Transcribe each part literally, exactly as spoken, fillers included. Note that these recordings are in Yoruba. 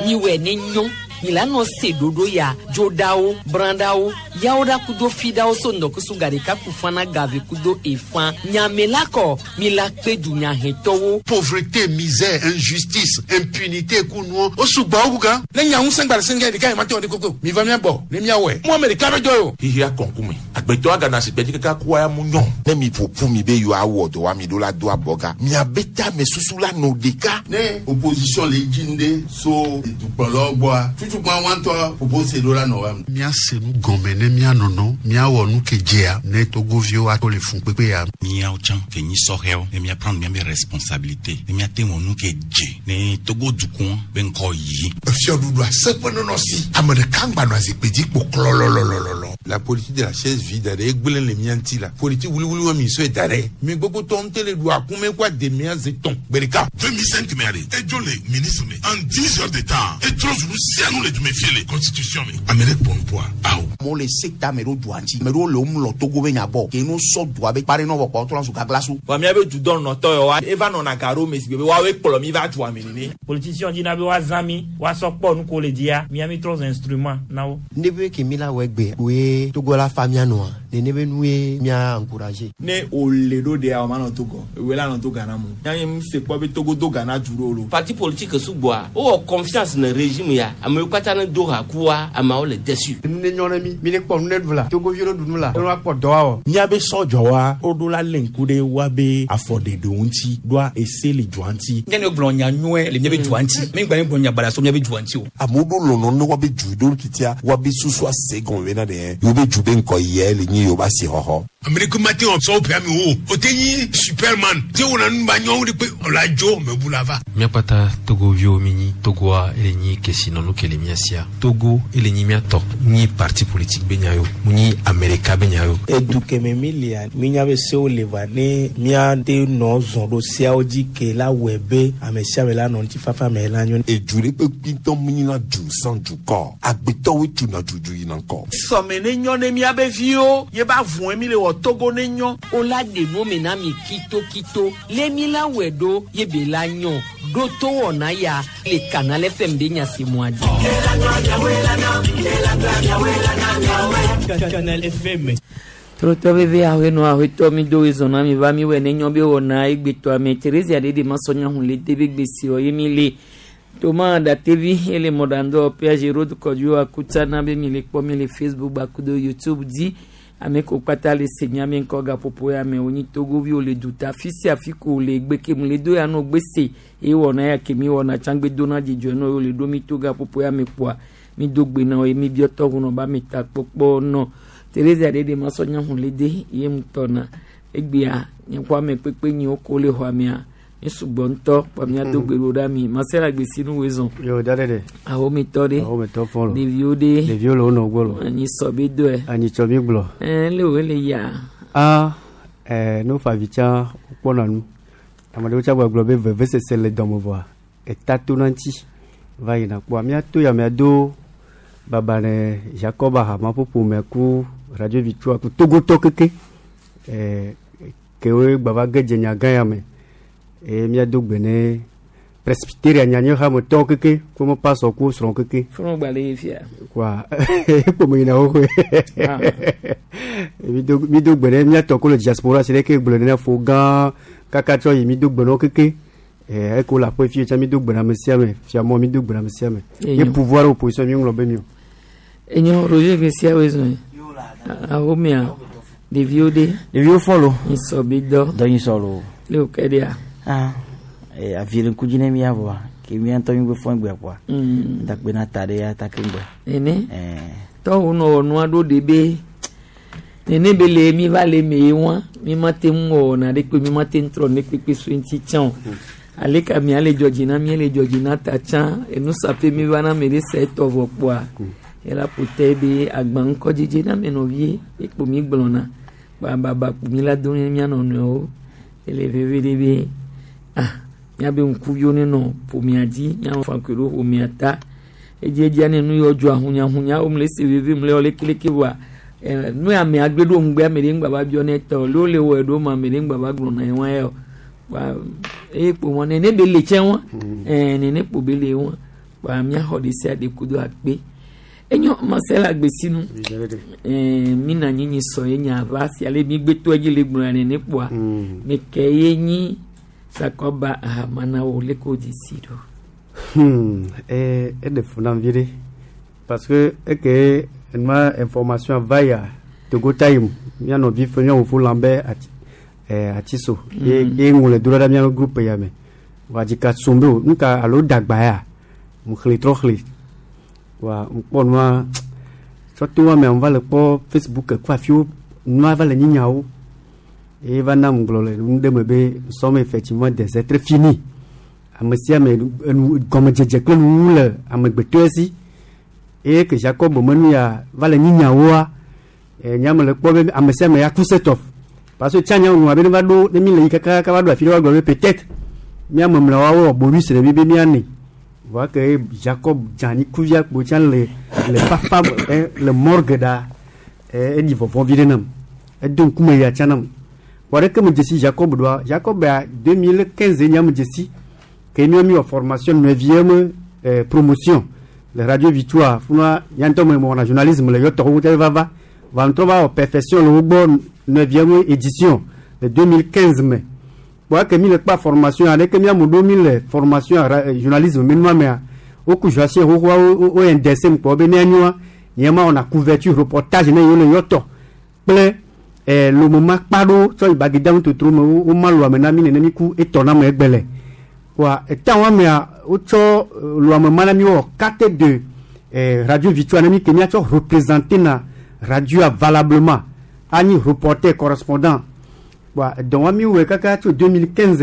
mi we ne nyon milano se dodo ya jodao brandao yaoda kudo fidao so ndoko sugari ka kufana gave kudo efan nyamelako milakpe dunya hetowo pauvreté, misère, injustice, impunité kunwo osugba oguga le nyaun sangba senga de kai mate on de koko mi va mi abo le mi awe mo america be joyo hiya konkume agbeto aga na se pedi ka kwa ya munyon ne mi popu mi be yo awodo wa mi do la do aboga mi abeta me susula no deka ne opposition le jinde so dupolo boa tutu kwa wanto opposition do la no wa mi asenu gombe ne mi anono mi awo nu kejea ne togovio ato le fun pepe ya mi a ochan ke ni soheo ne mi a prendre mes responsabilités ne mi a te wonu ke je ne togo dukun ben ko yi fio dudu asepono no si amade kangba no azipedi po klololololo. La politique de la chaise vide de egbelen le mianti la politique wuli wuli wa mi so edare mi gbogbo ton tele do akume kwa de mi azeton berika deux mille cinq mère et jo le ministre mais en dix heures de temps et trop nous c'est nous les de me fier les constitution mais amene bon poa aw mo le secta mero duanti mero lo mu lo togo be nyabo ke no so do abe pare no ko to la su ka glasu wa mi abe du don no to yo wa eva no na garo mesi be wa we polo mi va tu amene politicien dina be wa zami wa so po nu ko le dia mi ami trois instruments nawo ndebe ke mila wegbe we togo la famia no ne nebe nuwe mia encourager ne o le do de a ma no togo we la no to gana mu yan mi se po be togo do gana duro lo parti politique subwa o confiance na régime ya ame kwata na do ha kuwa ama o le dessus ne nyona mi mi ne ko ne vla togo viro dunu la no apo do wa mi abe sojo wa o do la lenkude wa be afode do unti do a esele juanti ngene blonya nwe le mi be juanti mi gba ni blonya bala so mi be juanti o amudu lo no no wa be judo kitia wa be susu ase gon we na de yo be jube nko ye le ni yo ba si hoho America matin on so pe ami o o teyi superman te wona nba nyon de pe la jo me bulava mi apata togo vio mini togo a ele ni kesi no no kele miasia togo ele ni miato ni parti politique benyayo ni America benyayo eduke me milia minya be se o levane mia de no zondo sia oji ke la webe amesia be la no ti fafa me la nyon e jure pe pinto minina ju san ju ko agbeto we tu na juju yin nko so me ne nyon ne mia be vio ye ba vun mi le wo togo ne nyon ola de no me na mi kito kito le mi la wedo ye be la nyon do to wona ya le canal F M de nya si moadi Canal F M Toto bebe awe no awe to mi do izona mi va mi we ne nyon be wona igbe to ame Teresa de de masonya hun le de be si o ye mi le Toma da T V ele modando P H road ko ju akuta na be mi le po mi le Facebook ba kudo YouTube di ame ko pata le senya mi nko ga popo ya me oni togo vi o le duta fisi afiko le gbe ke mu le do ya no gbese e wona ya ke mi wona changbe dona jijo no o le do mi toga popo ya me kwa mi dogbe na o mi bi oto no ba mi ta popo no Teresa de de masonya hun le de ye mtona egbe a nkwa me pepe ni o ko le ho amia Isubonto, Pamia Dogberami, Marcela Gbesinu Wezon. Yo, Dadede. A home toddy. A home top follow. The view de. The view no golo. And you saw be do it. And you told me blow. Eh, Lewele ya. Ah, eh, no favicha, Ponanu. Amadocha wa globe vese sele domovoa. Et tatunanti. Vaina. Pamia to ya meado. Babane Jacoba Hamapo Pumeku, Radio Victoire, Togo Tokeke. Eh, Kewe Baba Gejenya Gayame. E mi adogbene presbyteria nyanyo ha mo tokeke como passo ku sron keke from balefia kwa po mo ina ho mi do mi dogbene mi atoko le diaspora c'est que gbene na fo ga kaka cho mi dogbene keke e ko la po fi cha mi dogbene mesia me fia mo mi dogbene mesia me e pouvoir opposition mi nglo be mi enyo Roger Garcia wezo a o mi a de vieux de de vieux follow iso bido do solo le kedia ah e a viren kujine mi avo ke mi anto mi fo ngbe kwa mm ta pe na tare ya ta ke ngbe ene eh to uno no ado debe ene bele mi vale me won mi mate mo na de pe mi mate ntro ne pepe twenty chan ale ka mi ale Georgina mi ale Georgina ta chan e no sape mi bana me de set of opwa e la potebe agban ko jeje na me no vie e po mi gblona ba ba ba mi la don mi ano no ele veve debe ah nyabe nkuyo ne no pomiaji nya fankuro omiata ejeje ane nu yojo ahunya ahunya omle se veve mle ole kileke wa eh nu ya me agbedo ngbe amere ngba ba bio ne to lo le wo edo ma mere ngba ba glo na enwa e wa e po won ne be le che won eh ne ne po be le won pa mi ho de se ade kudo akpe enyo masela gbesinu eh mina nyinyi so yenya vasi ale mi gbeto ejile gbunani nipo a me keyenyi sakoba mana wo le ko disido hmm eh e de funamvire parce que e que ma information vaya to go time mi ano vi fenyo wo fulambe ati eh atiso e e ngule dura mi ano groupe ya me wajika sumbu nka alo dagba ya mu khli trokhli wa mpona surtout moi mais on va le pour Facebook quoi fio nous va le ninyao et va nam glole nous dembe nous sommes effectivement des êtres finis a monsieur mais comme jeje que nous le a me betesi et que Jacob menu ya va le ninyao et nyam le pour a monsieur mais ya tout set off parce que tanya nous va va do de mille kaka ka va do filo glole peut-être miam me la wa bonus de bibi miani voit que Jacob Jani Kouviak Bouchan le le papa le morgue da et il faut vider nam et donc comment il y a chanam voilà que me dit Jacob doit Jacob a deux mille quinze nyam dit que nous mis en formation neuvième promotion la radio Victoire funa yanto mo mon journalisme le yoto hotel va va va on trouve en perfection le bon neuvième édition de deux mille quinze mai voilà que mille pas formation avec mi am deux mille formation journalisme mais moi mais au coup je sais au au N D S M pour ben anyo yema on a couverture reportage na yo le yoto ple eh le moment pado so ibagidam to tro mo o malo amena mi ne mi ku etona mo egbele wa etan me o cho lo amana mi o quatre de eh radio Victoire na mi ke mi a cho représenter na radio valablement ani reporter correspondant wa donc mi ou kaka to deux mille quinze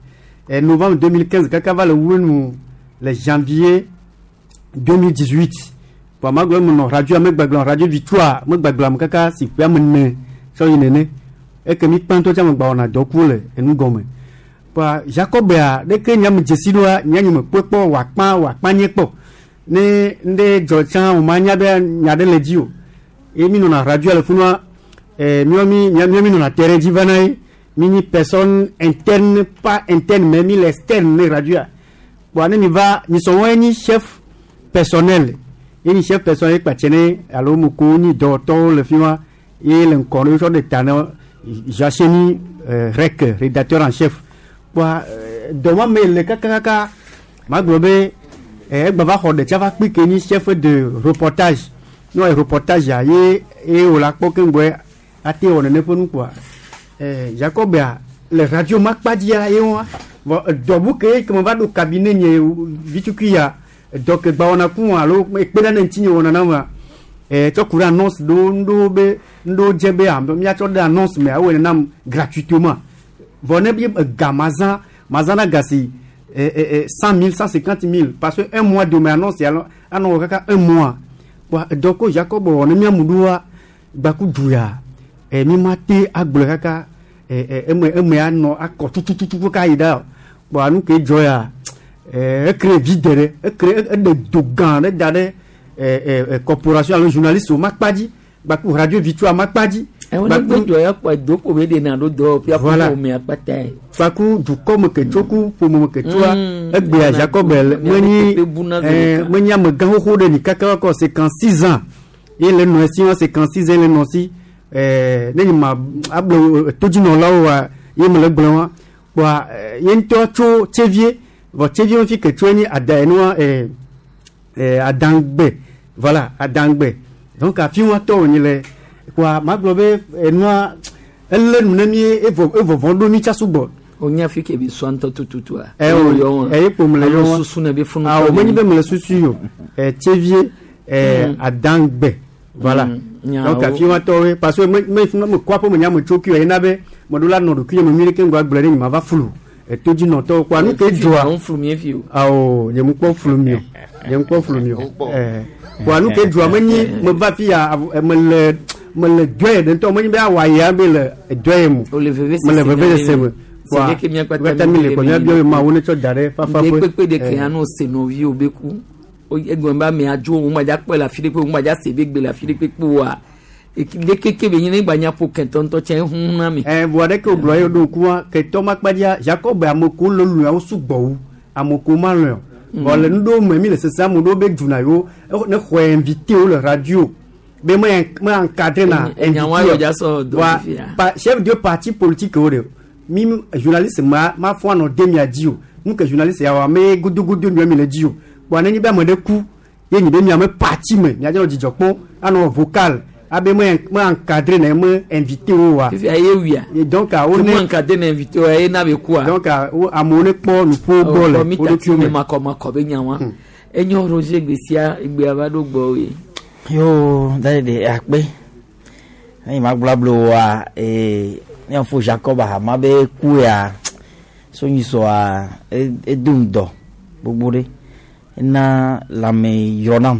et novembre deux mille quinze kaka va le wonu le janvier deux mille dix-huit pour ma gwe mon radio me gbaglan radio Victoire me gbaglan kaka si pe amene so yinene e ke mi panto jam gba ona dokule enu gome pa Jacob ya de ke nyam jesido nyanyu me pepo wa pa wa panyepo ne nde jochan o manya be nyade ledio e mi no na radio le funwa eh miomi miomi no na terrain divanaï mini personne interne pas interne mais mi l'externe radio bon ni va ni so wani chef personnel ni chef personnel pa tiene alo muko ni docteur le fima et le correspondant de tano Jacheni rec rédacteur en chef bon doma mais le kaka ma globe eh baba ho de chava pique ni chef de reportage no reportage ya et et o la pokengwe ate on ne ponu quoi eh Jacob ya le radio makpadia et on do buke comme va do cabinet ni vitukia donc ba ona ku alo e pe na ntinyi wona na ma eh to kura annonce do ndo be ndo jebe am mi a to da annonce mais awe nam gratuitement vonne bi gamaza mazana gasi eh eh cent mille cent cinquante mille parce que un mois de mes annonce alors anon kaka un mois donc Jacob on mi amudua baku duya e mi mate agble kaka e e me me ano akotutututu ka ida bo anu ke joya e crée videre e crée de dogan de dade e corporation le journaliste o makpadi baku radio Victoire makpadi e woni gbe joya kwa doko be de na do do pia ko me apata baku du comme que choku pour mo que toi e gbe ya Jacob meni e meni am gan ho de ni kaka ko cinquante-six ans et le no si cinquante-six et le no si eh neni ma ablo tojino lawa yem le blanc wa yento cho chevier vo chevier on fi que tu ni adanwa eh eh adangbe voilà adangbe donc a fi wa to ni le kwa maglobe enwa elle nemi evo evo vondo mi chasubo onya fi ke bi swanto tututu a eh o eh po mle yo susu na be funu ah o meni be mle susu yo eh chevier eh adangbe voilà donc a fiwa towe parce que me me me kwa po me nyam choki e na be modula no dukiye me mire ke ngwa gbere ni ma va fulu e toji no to kwa nu ke joa on fulu mi fi ah o nyem ko fulu mi nyem ko fulu mi eh kwa nu ke joa me ni me va fi ya me le me le doye de to me ni be awa ya be le doye mu me le veve se me kwa ke mi akwa ta mi le ko nya bio ma woni to dare fa fa pe pe de ke anu se no vi obeku o egbon ba mi ajo o ma ja pe la Philippe o ma ja se be gbe la Philippe po wa e de keke be yin gba nya po kenton to chen hun na mi eh bo de ke o bloyo do ku ke to ma padia Jacob amoko lolu a o sugbo amoko ma lo bon le ndo mo mi le sesa mo do be djuna yo ne ko invité au le radio be mo mo encadrer na chef de parti politique o de mi journaliste ma ma fo no demi adio nous que journaliste ya wa me gudu gudu mi le dio bon ne be mo de ku ye ni be mi am parti me mi ajo di jokpo ano vocal abe mo mo encadrer na mo invité o wa fi aye wia et donc a on encadrer na invité o e na be ku donc a amone po nu po bole o tu me makoma ko be nyanwa enyo roje gbesia igbe abado gbo we yo dale de akpe ni magbablo wa eh ni fo Jacob ha ma be ku ya so ni so a e dum do gbogbo na la me yonam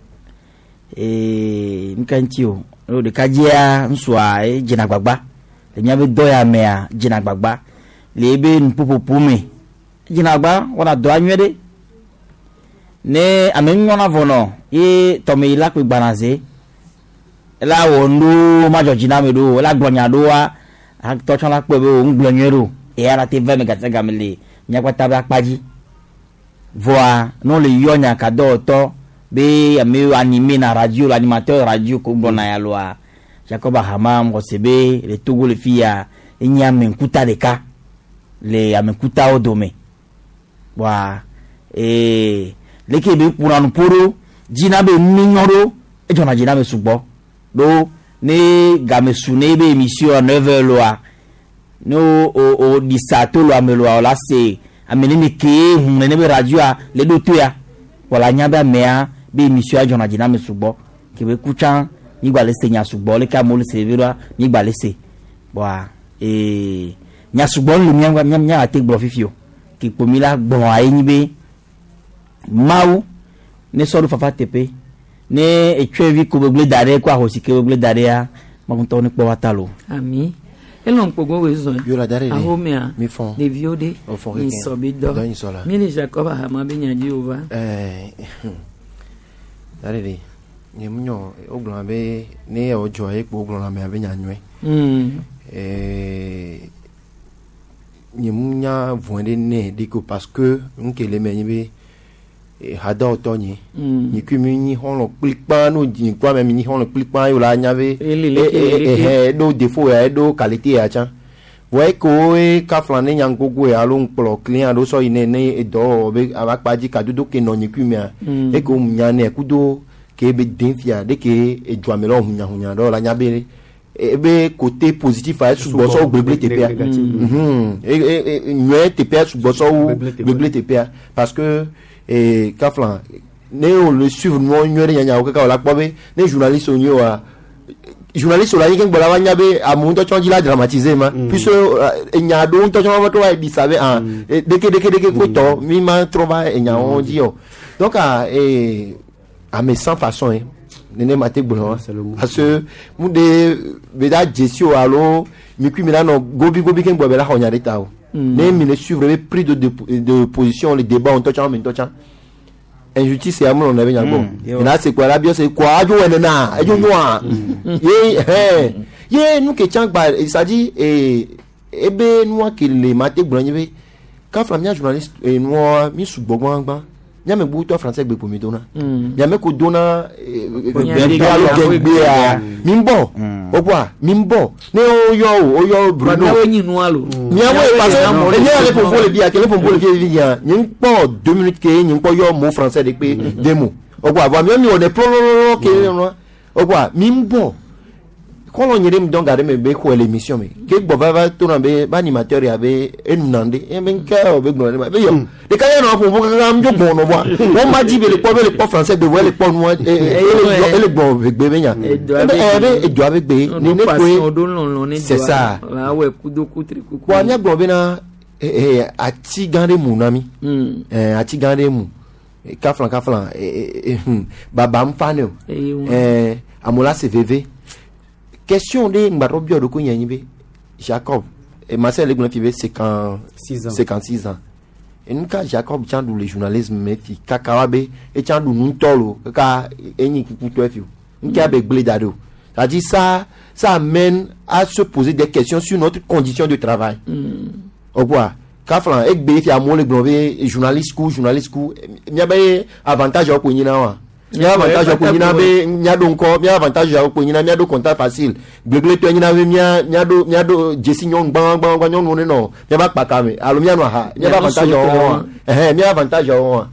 eh nkantio o de kajia nswa e jina gbagba le nya be do ya me a jina gbagba le be npupupu me jina gbagba wona do anwede ne amenyona vono e tomi ila pe gbanaze la wondu majo jina me do la gbonya do wa to chan la pe be o ngbonyero e ara te ve me gata gamele nya kwata ba paji voa non le yonya ka do to be ame animé na radio l'animateur radio ko bona ya loa Jacob Hamam ko sebe le Togo le fia e nya me nkuta de ka le amekuta odome wa e leke be kuranu poro jina be minyoro e jona jina be sugbo do ne game sune be émission neuf heures loa no o o disato lo amelo la se amene ne ke hunne be radio a le do to ya wala nyaba mea be émission a jona jina me sugbo ke be kuchan ni gba le se nya sugbo le ka mo le se vera ni gba le se wa e nya sugbo le nya nya nya ate gbo fifio ki pomila gbon ayi ni be mau ne soru fafa tepe ne etwevi ko begle dare kwa hosike begle dare a makunto ni po watalo ami elon pogo wezo yo la dare ahomia mi fond de viode ni sobido mi ni Jacob Hama be nya Jehova eh dare ni munyo ogbon be ni ojo e po ogbon me be nya nwe mm eh ni munya voinde ne diko parce que nkele me be hada otoni ni kumi ni hono klikpa no di kwa me ni hono klikpa yo la nyave eh do défaut ya do qualité ya cha we ko e ka flane nyango go ya lo nplo client do so ine ne do be abakpaji ka dudu ke no ni kumi e ko nyane kudo ke be denfia de ke e dwamelo hunya hunya do la nyabe e be côté positif a su bo so gbeble tepia mhm e e nwe tepia su bo so gbeble tepia parce que et kaflan ne on le suivre mo nyore nyanya o ka la pobe ne journaliste on yo a journaliste la yeng bola wanya be amuntu chonji la dramatiser ma puisque nya do to chonji to wa di sabe ah deke deke deke ko to mi ma trova nya on di yo donc à et à mes sans façon hein ne mate gbolo parce que mu de be da jesio alo mi ku mi na no gobi gobi ken bo be la honya de tawo ne mi ne suivre le prix de, de de position les débats on touche en touche injustice et amour on avait nyabo et là c'est quoi la bio c'est quoi ajo wenena ajo noa ye eh ye nous que tiens ba il s'agit et ebe noa que les maté gbonye quand famia journaliste et noa mi su gbogbo ngba nyame bu to français gbe pomi dona nyame ko dona mimbo ogwa mimbo ne o yo o yo bruno na weni nu alo miawe parce que ne ale pour le bien que le pour le bien bien nyin po deux minutes que nyin po yo mot français de pe demo ogwa va mi o de prololo que no ogwa mimbo quand on yere donc garder me be ko l'émission me ke gbo va to na be animateur ya be enande e ben ka o be gbo be yo de ka no po ko ga mjo gbo no boa o ma di be le po be le po français de voir le po no e le gbo be be nya e do avec be ni ne ko c'est ça la we kudo kutri ku kwa nya gbo be na eh ati gande mu nami eh ati gande mu ka flan ka flan eh baba mfane eh amola C V V question de Mbarobio de Kounyanibé, Jacob, et Marcel Legounafivé, c'est quand cinquante-six ans. Et nous, quand Jacob, tchandou le journalisme, mais fi, kakawabe, et tchandou n'untolo, kaka, et ni kukutuefiou, n'kabe bledado. C'est-à-dire, ça, ça amène à se poser des questions sur notre condition de travail. Au quoi? kaflan ek be fi amole globe journaliste ku journaliste ku nya be avantage ko nyina wa nya avantage ko nyina be nya do nko nya avantage ko nyina nya do contact facile gbegle to nyina be nya nya do nya do jesi nyon gban gban gban nyon no no nya ba pakame alo nya no ha nya ba avantage o eh nya avantage o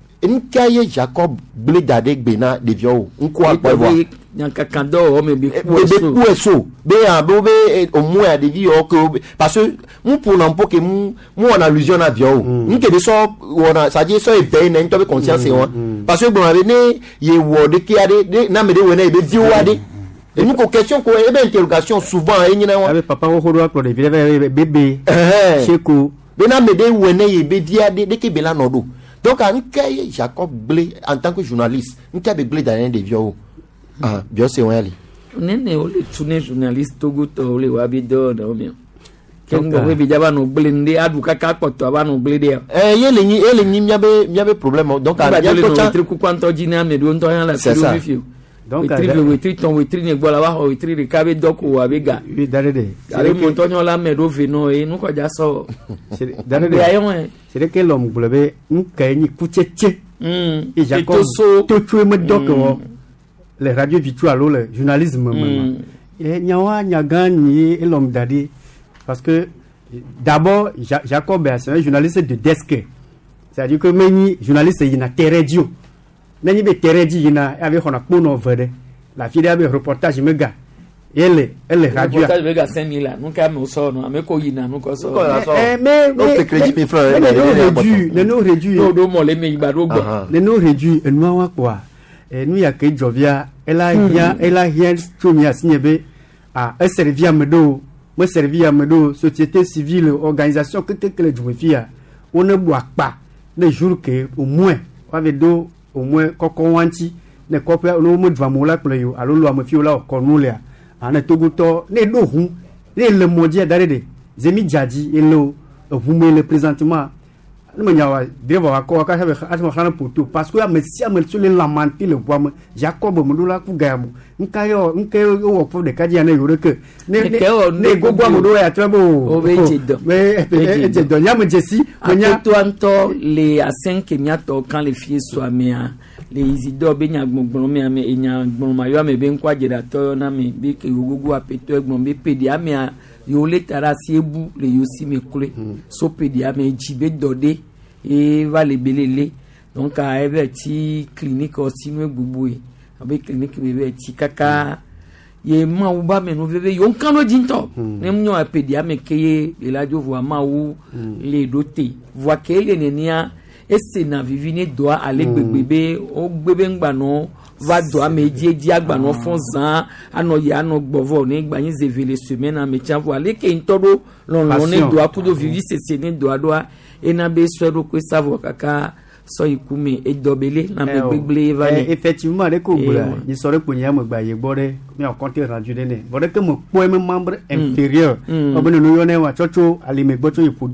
nkaye Jacob ble dade gbena de vio nko apovo nyanka kando o me be ku eso be a do be au moins de vie que parce que mon pour n'importe que mon mon en allusion à vio nke de so on ça dit so e veille na nto be conscience on parce que bon ave ne ye wo de ki ade na me de we na be vio ade et nous question ko e be interrogation souvent e nyina wa papa wo hodo akro de bébé bébé cheko be na me de we na ye be via de de ke be la nodo. Donc, Nkaye Jacob Blé, en tant que journaliste, Nkaye Blé dans un des vieux. Ah, bien c'est un ali. On est né, on est tourné journaliste, Togo, on est wabido, non bien. Kengo, we bijaba no blende, adu kaka koto aba no blende. Eh, yé lengi, yé lengi, miabe, miabe problème. Donc, à la no tri ku kwanto jina me do nto yan la c'est ça. Donc, we tri we tri ton we tri ne gbola wa we tri re kabe doko wa bega. Oui, darede. Ale mo to nyola me do ve no e nu ko ja so. C'est darede. C'est que l'homme globe Nkaye ni kucheche. Mm. Et Jacob to tuer me doko. Les radios virtuelles le journalisme même. Et nyawa nyagani et l'homme dadi parce que d'abord Jacob c'est un journaliste de desk. C'est-à-dire que meni journaliste il na teredio. Nani be teredio il na avec on a pono vede. La fille avait reportage mega. Elle elle radio. Reportage mega cinq mille là. Nous ka me so no me ko yina nous ko so. Eh mais mais crédit mes frères. Les nous réduit, les nous réduit. No do mo le me ibado gbo. Les nous réduit et nous wa quoi. Et nous ya ke jovia elle a rien elle a rien tout mi asigné be a un servir medo me servir medo société civile organisation que que les jovia on ne boit pas les jours que au moins avec do au moins kokon wanti ne kopia no mo dva mo laple yo alo lo am fi la ko no le ana togoto ne do hu ne le modia darede zemi jadi elo hu me le présentement nous m'avons dit que quand j'avais fait un poteau parce que monsieur me sur les lamenté le bois Jacob me doula ku gamu nkayo nkayo wo fo de kadi na yoro ke ne ne go bois me do ya trebo o be jedo mais jedo nya me jesi nya to anto les à cinq nya to quand les filles soient mea les isidore be nya gbogbon me ame nya gbogbon ma yo me be nkwa jeda to na me be ke gugu apeto egbon be pedi ame yo le tarasi ebu le yo si me kule so pedi ame jibe dode et va les belele donc à everti clinique aussi nous gbugbu e avec clinique bebe ti kaka ye ma u ba me no bebe yo kan no jinto ne mnyo apedi ame keye e la jo vo ma u le doté voit que le nenia et c'est na vivine doit aller bebe o bebe ngba no va doit me die di agba no fonzan ano ya no gbovo ni gba yin zevele semaine na me tia vo ale ke ntodo lon lon ne doit pour de vivre c'est c'est ne doit doit et na be swero ko savo kaka so ikume e dobele na me gbegble vale effectivement le ko bula ni sore ko nya mo gba ye gbore mi on compte rendu de ne bode ke mo po me membre inférieur obene no yo ne wa chocho ali me gbocho ipu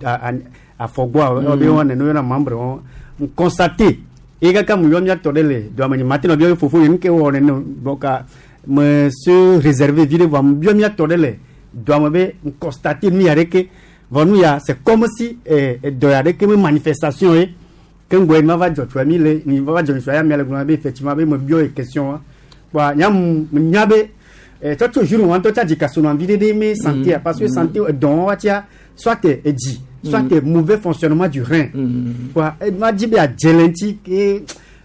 a fogwa obi won ne no yo na membre on constater e ga kam yo mi atodele do amani matino bi fofo yin ke won ne boka monsieur réservé vide va bio mi atodele do amabe constater mi areke Vonuya, c'est comme si eh, de que mes manifestations et que gouvernement va dire tu as mis les il va dire tu as mis le gouvernement effectivement me bio et question wa nyam nyabe eh toi toujours on toi dit question en vie de mes santé parce que santé don watia soit et dit soit que mauvais fonctionnement du rein quoi m'a dit bien gelenti et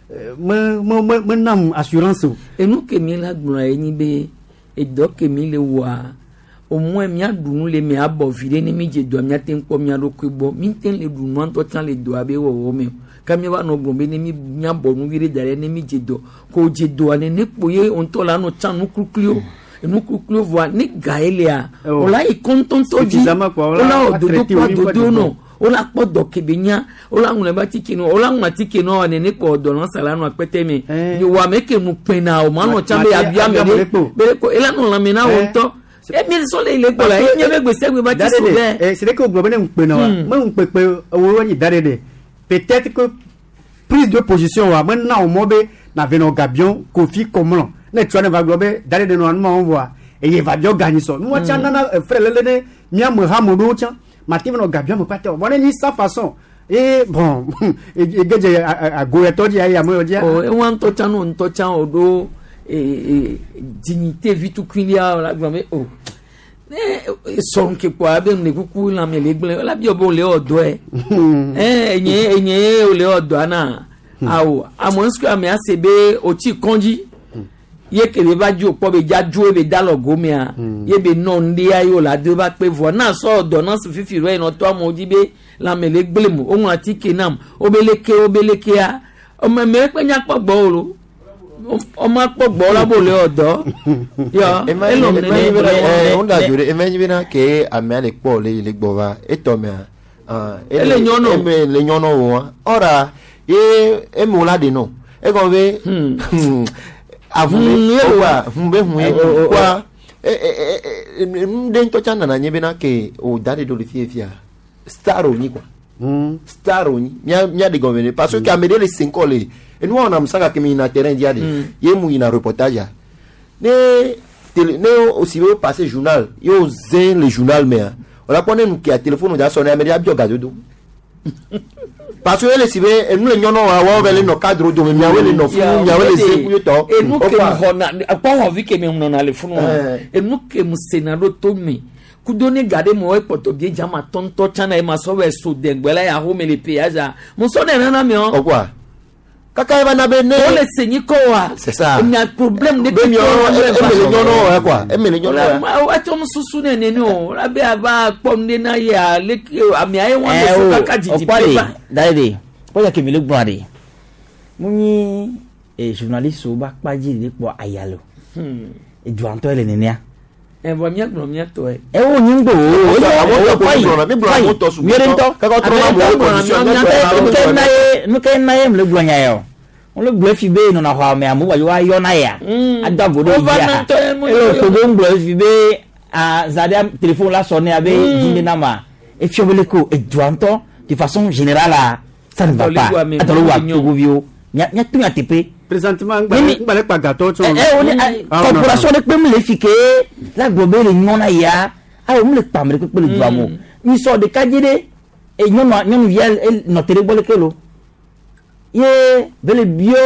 me me me nam assurance et nous que mi la gloire ni be et donc mi le wa au moins mia dunu le me abo vide ni mi je do mia ten ko mia do ko bo mi ten le dunu an to tan le do abe wo wo me ka mi wa no gbon ni mi mia bo nu vide dare ni mi je do ko je do ane ne poye on to la no tan nu kruklio e nu kruklio vo ni gaelea o la i konton to ji o la o do do do no o la po do kebenya o la nle ba tiki no o la nwa tiki no ane ne ko do no sala no apete me yo wa me ke nu pena o ma no chambe abia me be ko ela no la me na o to et mille sont les écoles là il y avait que c'est bâti souvent et c'est que global on peut non moi on peut peut on darede peut-être que prise de position wa maintenant au mobe na veno gabion kofi komon na tu va global darede normalement on voit et il va bien gagner ça nous tiens na frère le ne mia mo hamodo tiens Matin no gabia mo pato. Bon ni sa façon. Et bon, et gege a goyeto di ya mo dia. Oh, e wan to chanu nto chan odo e dignité vitu kwilia la gbe oh. Eh son ke kwa be ne kuku la me le gbe la bi obo le odo e. Eh enye enye o le odo ana. Awo, amonsku ame asebe oti konji. Ye ke be ba ju opo be ja ju e be dalogo me a. Ye be no ndi ayo la de ba pe vo na so odo na so fifi ro e no to amoji be la me le gbele mu ohun ati kenam obeleke obeleke a o me me pe nya pogbo oro o ma pogbo la bo le odo yo e lo me ne on da jure e me bina ke ame ale po le le gbo wa e to me ah e le nyono e me le nyono wo ora e e mo la de no e go be avu wa mbe hu e kwa e e mde to chana na nyebina ke o dade do le fiefia star oni quoi mm. star oni mia mia de gouverner parce que amede les cinq les et nous on a msaka que mi na terrain dia de mm. ye mu ina reportage ne télé ne aussi veut passer journal yo zen le journal mais on la connaît nous qui a téléphone on a sonné amede abio gadodo parce que les civé et nous les nyono wa wa vele no cadre do mi awele no fu mi awele ze ku to et nous que hona apa ho vi que mi no na le funu et nous que mu senado to mi kudoni gade mo e poto bie jama tonto chana e maso we so de gbela ya ho me le peaja mo so de na mi o okwa kaka e bana be ne o le senyi ko wa c'est ça il y a problème de be mi o e me le nyono e kwa e me le nyono o a to mo susu ne ne no la be aba pom de na ya le ami aye won so kaka jiji pa dai po ya ke mi le gbare mo ni e journaliste o ba paji le po ayalo hmm e ju anto ele ne ne e vo mia glo mia to e e o nyimbo o o pai mi bro mo to su mirento ka ko tro na mo condition no na e no ke na e mle glo nya yo on le glo fi be no na ho me amu wa yo ayo na ya adago do ya e to go glo fi be a zadia téléphone la sonner avec jinde na ma e fi obele ko e duanto de façon générale ça ne va pas atolo wa to go vio nya nya tu nya tepe présentement ngba le pa gato to eh on corporation de pem le fike la globe le nyona ya a o mle pamre ko le duamo ni so de kajide e nyona nyonu vial no tere bole kelo ye bele bio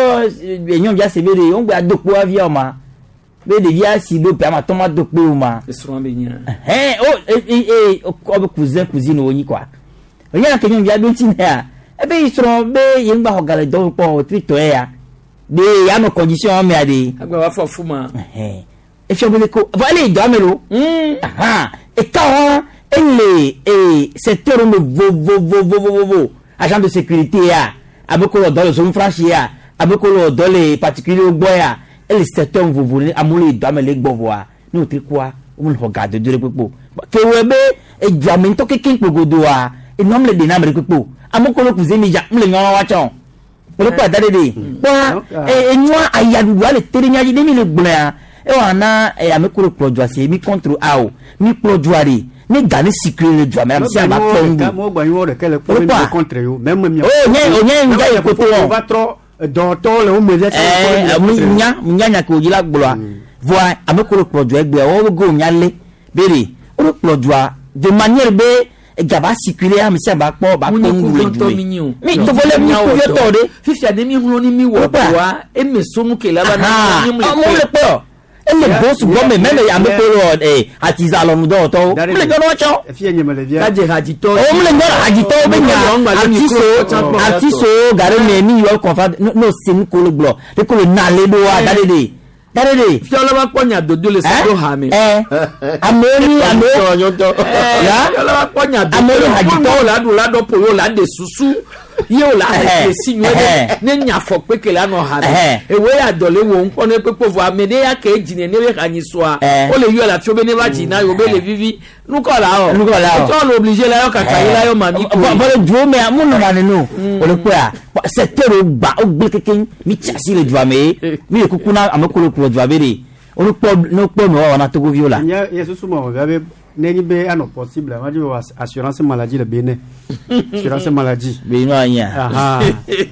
e nyon via severe on gba dopo avia ma be de via si do pe ma toma dopo ma e so be nya eh o e ko be cousin cousine oni quoi nya ke nyon via do tin ya e be isro be ye ngba hogale do po trito ya de ya no condition me ade agba wa fofuma eh e fi obele ko vale do amelo mm aha e ka ele e secteur me vo vo vo vo vo agent de sécurité ya abeko lo do le so franchi ya abeko lo do le particulier gbo ya ele secteur vo vo amule do amele gbo wa ni o tri kwa o mo regarde de repopo ke webe e jame to kekin pogodo wa e nom le de na mere popo amoko lo kuze mi ja mle nyon wa chon le pa dade de pa e nwa ayadu wale tere nyaji de mi le gbla e wana e amekuru projo ase mi contre ao mi projo ari ni gani secret le jo même si aba pombu mo gba yo de kele ko mi contre yo même mi o nye o nye nja ye ko to on va trop dans to le o me je eh nya nya nya ko jila gblo voi amekuru projo egbe o go nyale bere o projo de manière be gaba sikule am se ba po ba ko ndu mi to vole mi ko yo to de fifi ade mi hu ni mi wo wa e me so mu ke la ba ni mi le po e le boss go me me ya me ko ro eh atiza lo ndo to mi le no cho e fi enye me le dia ka je haji to o mi le no haji to be nya atiso atiso gare me mi yo confa no sin ko le glo de ko na le do wa dade de dade de fi ola ba ponya dodo le so ha mi eh amoni amoni ya ola ba ponya dodo amoni haji to la do la do po yo la de susu ye o la e sinyo ne nya fo pe ke la no ha e we ya dole wo npo ne pe po vo amede ya ka ejine ne we kanyi so a o le yo la fi obe ne ba ji na yo be le vivi nu ko la o nu ko la o to lo obligé la yo kaka yi la yo mami ko vo le dwo me amu no na ne no o le ko ya secteur gba o gbe keken mi chasi le dwa me mi e kuku na amekolo ko dwa be de o le po no po me wa na to go viola nya yesu sumo ga be neni be ano possible ma di assurance maladie le bene assurance maladie be no anya aha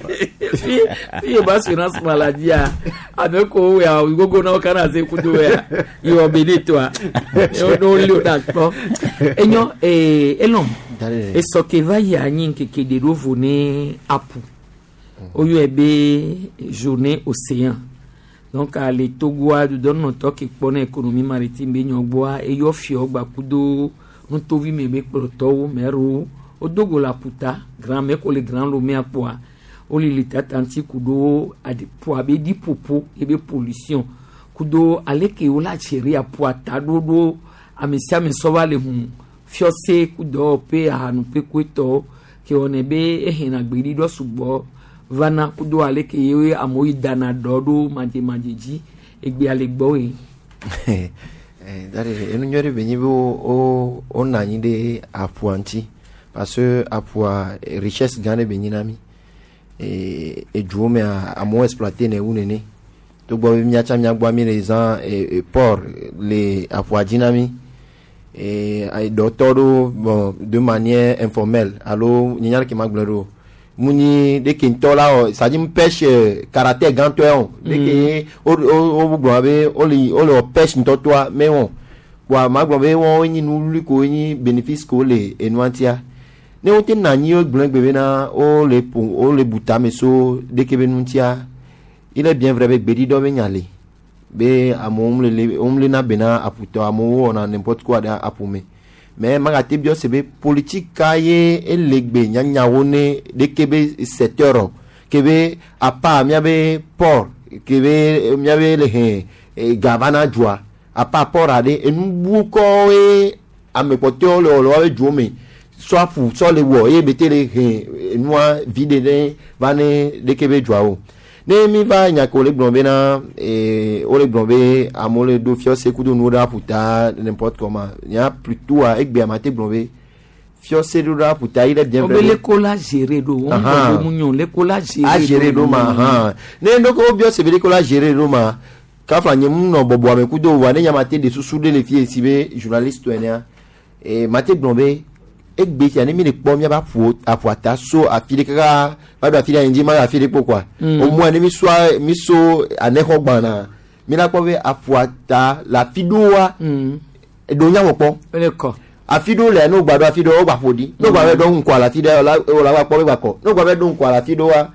fi ba assurance maladie a abeko ya gogo na kana se kudo ya yo benito a yo no le o da ko enyo eh elom e so ke va ya nyin ke ke de rovo ne apu oyo ebe journée océan donc à les Togoa de donne notre qui pone économie maritime be nyogboa e yo fi ogba kudo no to vi mebe proto meru odogo la puta grand me ko le grand lo me apoa o li litanti kudo adi poa be di popo ebe pollution kudo ale ke o la cheri apoa tadodo amisia me so vale hu fiose kudo pe anu pe kweto ke onebe ehina gbiri do subo vana kudo ale ke yewe amoyi dana dodo manje manjeji egbe ale gbowe eh dare enu nyori benyi bo o onanyi de apuanti parce que apua richesse gane benyi nami et et juome a mo exploiter ne unene to gbo mi acha mi agbo mi les gens et port les apua dinami et ay docteur bon de manière informelle allo nyanyar ki maglero muni de kintola ça dit pêche caractère grand toi de que o o gboabe o li o le pêche ntotoa mais on wa magboabe won yin nu ko yin bénéfice ko le enwantia ne o tin na nyi o gbegbe na o le pon o le buta meso de que benuntia il est bien vrai be gbedi do be nyale be amom le om le na bena aputo amo on n'importe quoi da apume mais magati bio sebe politique kaye elegbe nyanya wone de kebe secteur kebe apa miabe port kebe miabe le he gavana joa apa port ade enu ko e amepoto le lo e jome soit pour soit le wo e betele he noa vide de vane de kebe joa o ne mi va nyako le blombe na et o le blombe amole do fio se kudo no da puta n'importe comment ya plutôt à egbe amate blombe fio se do da puta il est bien vrai le cola gérer do on do munyon le cola gérer a gérer do ma ha ne ndoko bio se le cola gérer do ma ka fla nyem no bobo ame kudo wa ne yamate de susu de le fie sibe journaliste enia et mate blombe egbe ti ani mi le pom ya ba fu afuata so afile kaka ba do afile inji ma afile pokwa o mo ani mi so mi so aneho gbana mi la po be afuata la fidoa e do nya wopo ele ko afido le no gbado afido o gba fodi no gba be do nko la fido la o la wa po be gba ko no gba be do nko la fido wa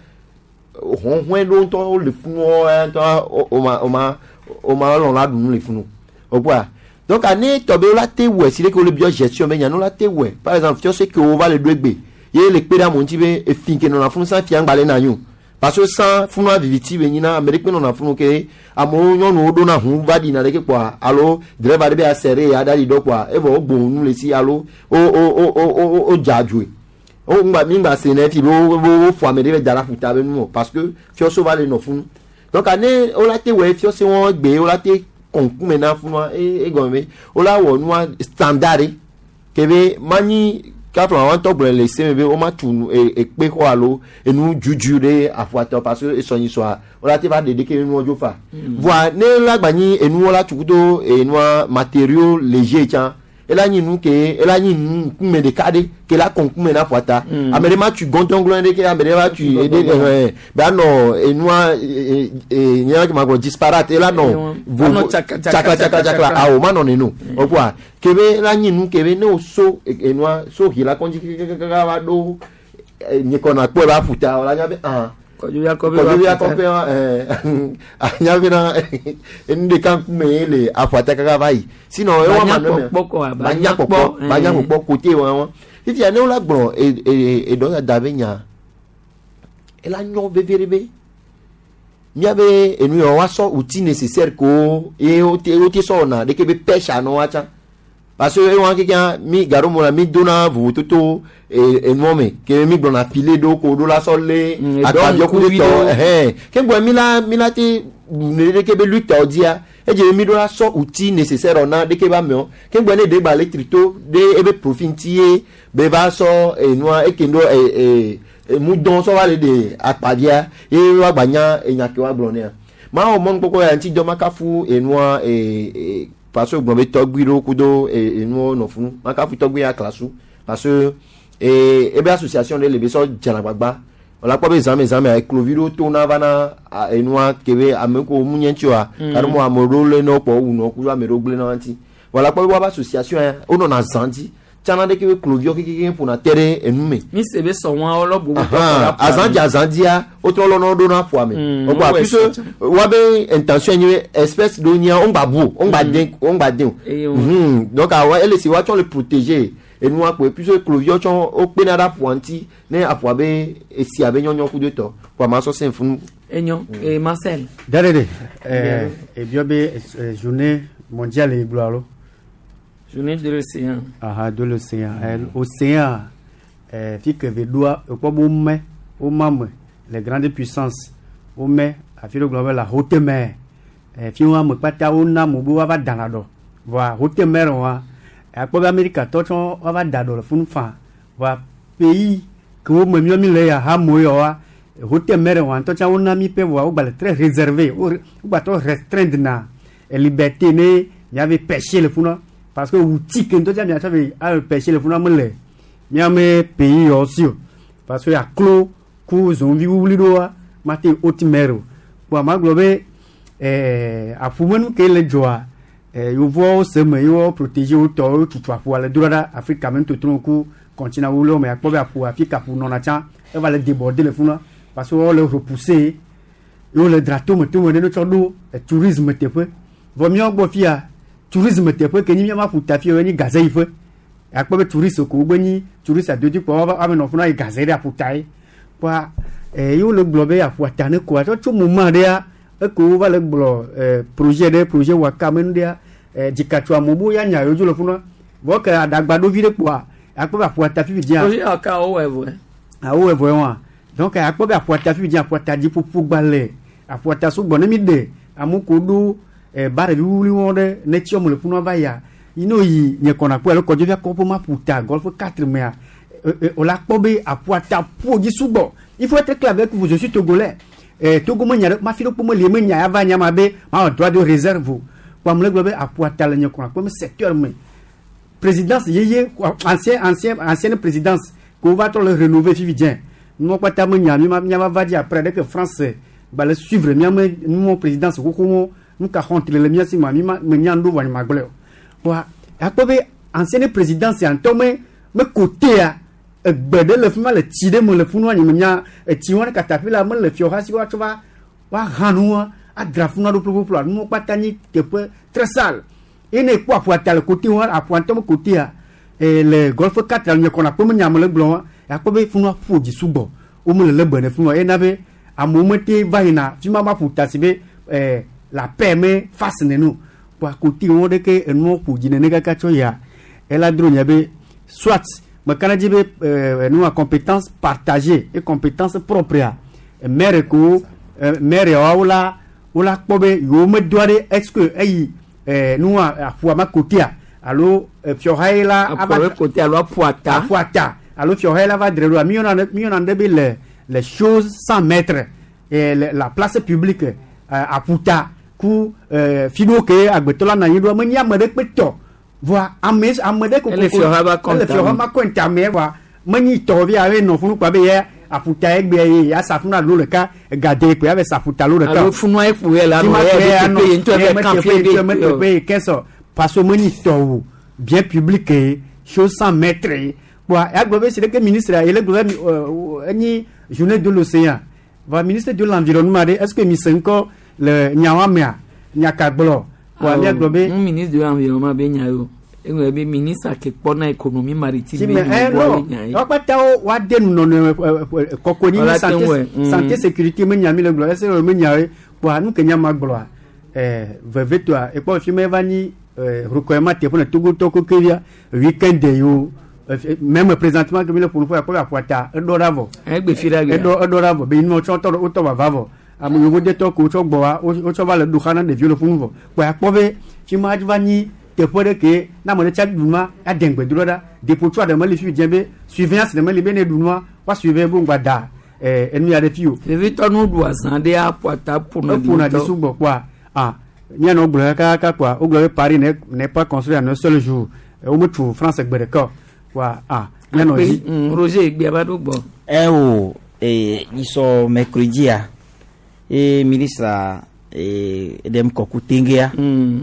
hon hon lo nto o le fun o to o ma o ma o ma lo la dun le fun o gba donc année tobe la te we si que le bio gestion mais nyano la te we par exemple tu sais que on va le dwegbe ye le pera monti be e finke no na funu sa fi angbale na yun parce que sans funu aviviti be nyina amerique no na funu ke amo nyon no do na hu badi na le ke kwa allo driver de be a serrer ya dali do kwa e bo gbon nu le si allo o o o o o jajue o ngba mi ngba se na fi bo bo fo amede be dara futa be nu parce que fio so va le no funu donc année o la te we fio se won gbe o la te konku mena funwa e e gombe ola wo nwa standard kebe mani ka fla wan to bre le se be o ma tunu e e pe ko alo enu juju de afuato parce que e so yin so ola te va de de ke nu ojo fa voi ne la gbani enu ola tukudo enu matériaux léger tiens ela yin nu ke ela yin ku me de kade ke la konku mena fuata amere ma tu gondon glon de ke amere ma tu e de ba no enu e nya ki ma go disparate ela no chaka chaka chaka a o ma no nenu o kwa kebe la yin nu kebe no so enu so hila konji ka ba do ni kona po ba futa ola nya be ah ko ju ya ko be ko ju ya ko be eh anya be na ende kan me le afuata ka ba yi sino e wa ma no me poko ba nya poko ba nya poko ko te won titi ane ola gbon e e do da be nya e la nyon be verebe mi abe enu yo wa so outil nécessaire ko e o te o te so na de ke be pêche no acha parce que wan ki kan mi garo mo la mi dona vous toto e e no me ke mi gbon na pile do ko do la so le ata yo ku de to eh ke gbo mi la mi la te ne de ke be lutte odia e je mi do la so outil nécessaire na de ke ba me ke gbo ne de ba electrito de e be profintie be va so e no e ke ndo e e mu don so va le de apadia e wa gbanya e nya ke wa gbon ma o mon poko ya nti do makafu e no e parce que bon be togbiro kudo e no no funu makafu togbi ya klasu parce que e e be association de le so janagbagba ola po be zame zame e cloviro to na vana e no kebe ameko munyenchiwa karmo amoro le no po uno ku amero gle na anti wala po wa association o no na zandi tsana de ke clovio keke pour na terrain enume mi se be so won olobo azanji azandia o to lo no do na po ame o ba plus wa be intention ni espèce do nia on gba bu on gba den on gba den mhm donc awa ele si wa ton le protéger et nous a plus clovio ton o pe na da pointi ne apo be esi abe nyonyo ku de to pour ma so sen funu enyo et Marcel derede euh et bien be journée mondiale et gloire journée de l'océan ah de l'océan l'océan euh fi que ve doa o po bo me o mame les grandes puissances o me a fi le globe la haute mer euh fi wa mo pata o na mo bo wa dans la do wa haute mer wa a po America to ton wa va da do le fun fa wa pays que o me mi mi le ya ha mo yo wa haute mer wa to cha o na mi pe wa o ba très réservé o ba to restreindre na liberté ne y avait pêché le fun parce que outil que toi tu avais à pêcher le fond me mi ame pays aussi parce que ya clos ku zombi oubli do maté haute mer pour ma globe eh a fumanu que le joa eh yo vo se me yo protéger o to tu tu pour le droit Afrique même tout tronc continent ou le mais a pour Afrique pour non acha elle va le déborder le fond parce que on le repousser yo le drato me tout me no do tourisme te peu vaut mieux bo fia tourisme te peu que ni ma pour ta fie ni gazé feu a ko be touriste ko gbani touriste a deux pour va amener funa e gazé a pour tai kwa eh yo le globe a pour tane ko to tout moment dia e ko va le glo eh projet de projet wa kamen dia eh dikatwa mobu ya nya yo le funa bo ka adagba do vide kwa a ko ba pour ta fie dia projet a ka o evo a o evo wa donc a ko ba pour ta fie dia pour ta di pour pour balé a pour ta so bonami de amuko do eh bare wuli wonde ne tiomo le funa va ya ino yi nye kona kwa le kodjo via kopo ma puta golf quatre mais on la kobe a poata po di subo il faut être clair avec vous je suis togolais eh togo mo nya ma filo po mo le mo nya ava nya ma be ma droit de réserve kwa mle globe a poata le nye kona comme secteur mais présidence yeye ancien ancien ancienne présidence qu'on va le renouveler vivien non pas ta mo nya mi ma nya va dire après dès que France va le suivre mi mon présidence ko ko nous ka honte le mia si ma mi ma nya ndo wa ma gole wa akobe ancienne présidence en tome me côté a gbede le fuma le tide mo le funu ani menya ti won katapila mo le fiora si wa twa wa hanu a drafuna do pro pro no patani te peu très sale ene kwa kwa tal côté wa a pointe mo côté a et le golf quatre al nyako na pomo nyam le blon akobe funu fu di subo o mo le bone funu e nabe a momete vaina fima ma puta sibe eh la paix me face ne nous pour côté on de que non pour dîner nega kacho ya elle a droit be soit mais quand dit nous a compétence partagée et compétence propre mère ko mère ola ola kobe yo me doire est-ce que ay nous a pour ma côté allo fioraila ava côté allo poata poata allo fioraila va droit mi on a mi on a de les les choses sans mettre et la place publique à puta ku fino ke agbetola na yido amani amade peto voa ames amade ko le fiora ba konta le fiora ma konta me voa mani to bi ave no funu kwa be ye aputa egbe ye ya safuna lo le ka gade pe ave safuta lo le ka alo funu ai fu la no ye pe into be kan fe de me to be keso paso mani to bien public chose sans maître voa agbo be c'est que ministre et le gouvernement ni journée de l'océan va ministre de l'environnement est-ce que mi cinq le nyawamia nyakaglo wa mi aglobe un ministre de l'environnement be nyayo e be ministre ke pona économie maritime be nyayo o pata o wa denu no kokoni santé santé sécurité me nyami le glo est ce me nyayo wa nu kenya maglo eh veve toi e po fi me vani requirement te pona togo toko kevia weekend yo même présentement que me le pour pour pour apota edoravo e gbe fira ge edoravo be no chonto o to bavavo amu yogo de to ko to gbo wa o to va le du khana de violo funvo po apobe ti ma vani te pore ke na mo de cha dunwa a dengbe duroda de po to de mali fi jembe surveillance de mali be ne dunwa wa surveiller bo gbada eh enu ya de fio le vito no du asande a poata pour na pour na disubo kwa ah nya no gbo ka ka kwa o gbo Paris ne n'est pas construit en un seul jour o mo tu France gbere ko kwa ah nya no ji Roger gbe abado gbo eh o eh iso mercredi a e ministre e dem kokutengea mm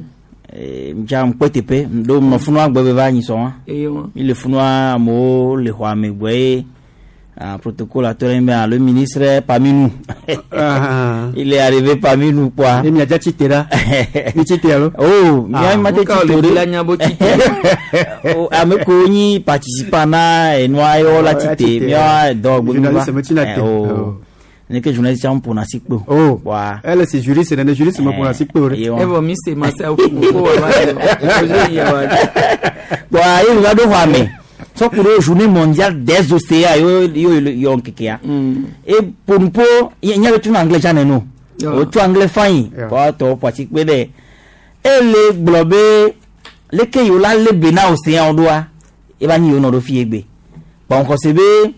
Jam Quetepe, do no funua gbebe ni so. Il funua mo le hwa me gbe un protocole à le ministre parmi nous. Il est arrivé parmi nous quoi. Il y a déjà cité là. Il cité alors. Oh, il y a m'a cité là nya bo cité. Oh, ameko ni participant na et noa yo la cité. Mia dog bo. Oh. N'est que journaliste pour na sikpo. Oh. Elle c'est juriste, c'est des juristes pour na sikpo. Et bon, monsieur Massa ko ko wa. Bon, il va devoir mais so pour la journée mondiale des océans yo yo yo nkekea et pour nous il y a tout en anglais jane no o tout anglais fain pour to pratique be de et le globe le ke yo la le bena océan doa e ba ni yo no do fi egbe bon ko se be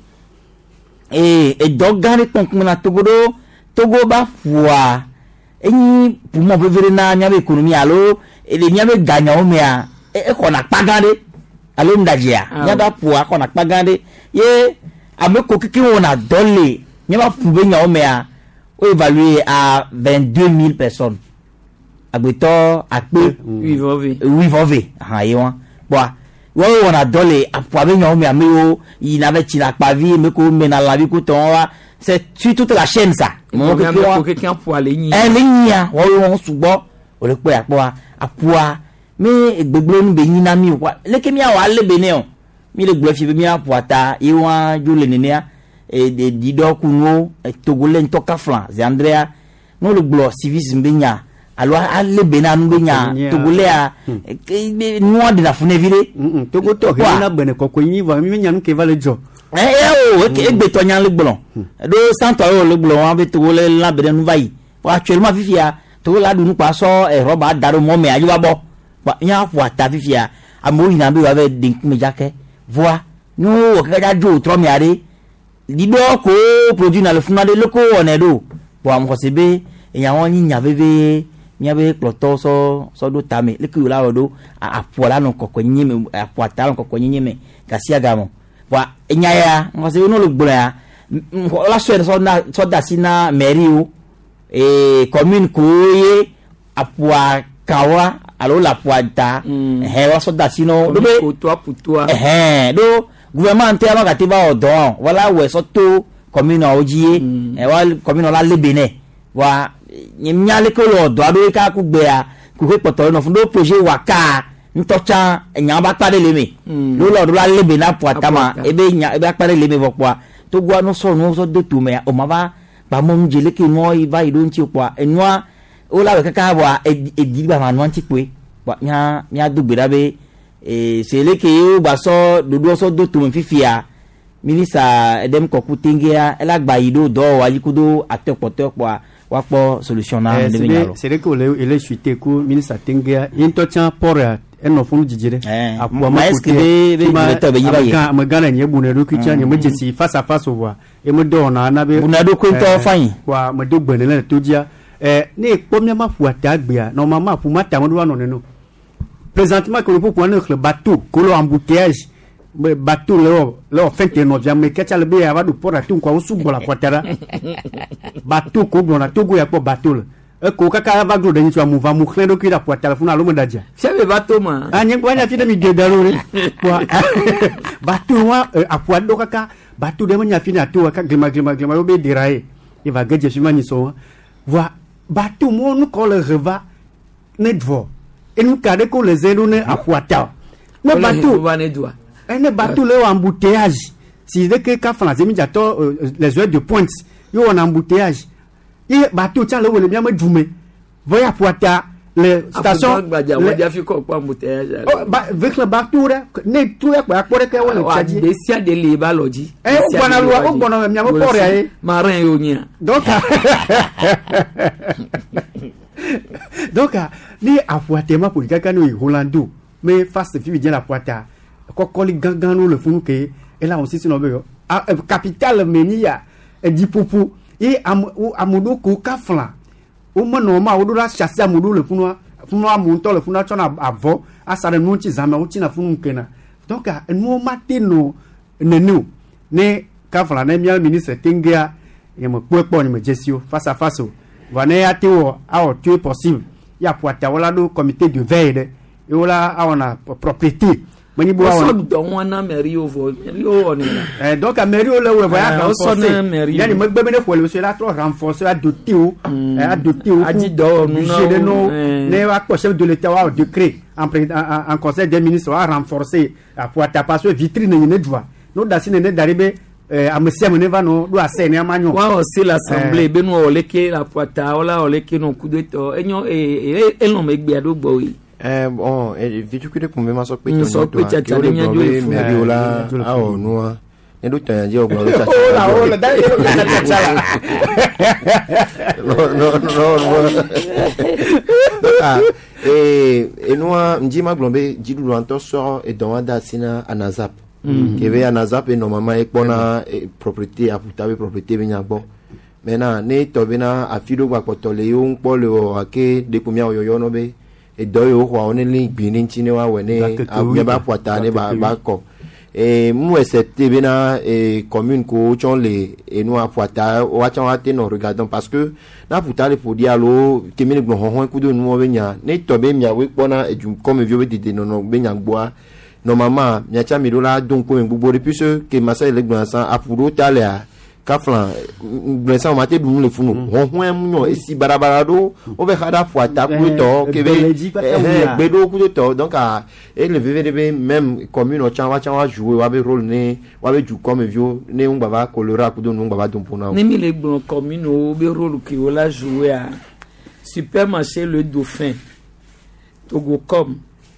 et et dogare tonk na togo do togo ba fwa e ni pour mo vivre na nya be économie allo et le nya be gagna o mea e ko na pagande alo ndajia nyada poa kona kpagande ye ameko kiki wona dolé nyaba fube nya omea o évalué à vingt-deux mille personnes agbeto akpe wivove wivove ha yewa boa wo wona dolé apoa be nya omea mewo inave china kpavi meko mena la bi ko tonwa c'est sur toute la chaîne ça mo ko kiki apoa le yin e le yin wo won sugbo o le pe apoa apoa mais gbegble nu be nyina mi wa leke mi awa le beneo mi le gble fi be mi apoata iwa ju le nenea e de dido kunu e togole ntoka flan ze Andrea no le glo civis mbenya alo ale bena nu benya togole a no de la funevire togo to he na bene kokko yin va mi nya nu ke vale jo eh eh o e gbe to nya le gblon do santo o le gblon wa be togole la bene nu vai actuellement fifia to la du nu pa so e roba daro mo me ayu bo ba nya fwa ta fifia amoyi na be wa be din me jake voa no o ka jo tro mi are dido ko produit na le funa de loko one do bo am ko sebe eyan won yin nya bebe nya be ploto so so do tame le ku la do apola no kokko nyime apoata no kokko nyime kasi agamo wa enya ya mo se no lo gbura ya la so so na so da sina mairie e commune ko ye apoa kawa alo la poita eh wa so da sino do be putua putua eh do gouvernement te aba katiba odon wala we so to commune ojie eh wa commune la lebene wa nyimnyale ko lo do ado ka ku gbe a ku ko poto no fun do projet waka ntocha enya ba pare leme lo lo do la lebena poita ma ebe nya ebe pare leme vokwa to gwa no so no so do tu me o ma ba ba mo njele ki mo iba ido nti kwa enwa o la we kaka wa e di ba ma no nti pe wa nya nya du gbera be e se le ke o gba so dodo so do tu me fifia minister edem koku tengea ela gba ido do wa yikudo atepote kwa wa po solution na de nyalo c'est que le ele chuté ko minister tengea into chan pora eno funu jijire apwa ma ko be be to be yiba ye ma gana nye bu ne do kicha nye mejesi face à face wa e mo do na na be bu na do ko to fayin wa mo do gbene le to dia eh ni pomia ma fu atagbia no mama fu mata mo do wa no ne no présentement que le pour prendre le bateau que l'embouteillage bateau le le fait que nous jamais que le bien avoir du port à tout quoi sous la quatara bateau ko blona togo ya ko bateau e ko kaka va glo de ni tu mouva mu khlen do ki da pour téléphone alo mo dadia c'est bateau ma anya ko anya ti de mi de dalo ni quoi bateau wa a pour do kaka bateau de mo nya fini ato ka glima glima glima yo be diraye il va gadje suma ni so wa bateau mo nu ko le reva ne dvo et nous cadre ko les zéro ne a pour ta ne bateau un bateau le embouteillage si dès que ka France mi jato les heures de pointe yo en embouteillage et bateau tient le le bien me djumé voya poata les stations le fi ko ko embouteillage avec le bateau ne tout ya kwa pore ke wona tadi de sia de le baloji e o bona lo o bona mi mo pore ai marin yo nya donc donc ni afuatema pour quelqu'un no Hollando mais face fi bien la poata kokoli gangano le funu ke et là aussi sinon be capital menia e di popo et amudo ko kafla o mo no ma o do la chasser amudo le funu funu amunto le funu chona avo asare no chi zama o chi na funu kena donc no matino nenu ne kafla na mi ministre tengea e mo popo ni me jesio face à face va ne ate o a o tu possible ya poata wala do comité de veille de e wala awona propriété mani bo awona so do wana mairie ovo mairie oni eh donc a mairie le we voya renforcer yani mo gbe ne fole so la trop renforcer a doter o a doter o a dit do budget de no ne wa ko chef de l'état wa décret en en conseil des ministres a renforcer a poata parce que vitrine ne doit no dasine ne daribe eh amese amene va no do asene amanyo wa o c'est l'assemblée be no oleke la poata ola oleke no kudeto enyo e e no megbe adogbo yi eh bon e vitu kude kumbe maso pe to so pe cha cha ni njo e me bi ola a o no ne do tan je ogbo lo cha cha ola ola da e cha cha no no no ah eh enua njima glombe jidu lo anto so e don da sina anazap que ve anazap e normalement e pona propriété a putabe propriété benya bon maintenant ne to bena a fido gba potole yo npo le o ake de kumia oyoyo no be e do yo kwa one li gbinin chine wa we ne a ba pota ne ba ba ko e mu accepter bena e commune ko chon le e no a pota o a chon ate no regardons parce que na puta le pour dire lo kemini gbo hon ku do nu benya ne to be mia we pona e jum comme vieux de no no benya gboa normalement miacha mirola donc ko ngbo depuis ce que massa le gbo san apuro talia kaflan blessa maté dum le funu hon hon munyo esi barabara do o be khada fuata ku to ke be be do ku to donc a et le V V D B même commune o chanwa chanwa jouer wa be rôle ne wa be ju comme vieux ne un baba colora ku do nu baba dum pona ne mi le gbo commune o be rôle ki o la jouer à supermarché le Dauphin Togocom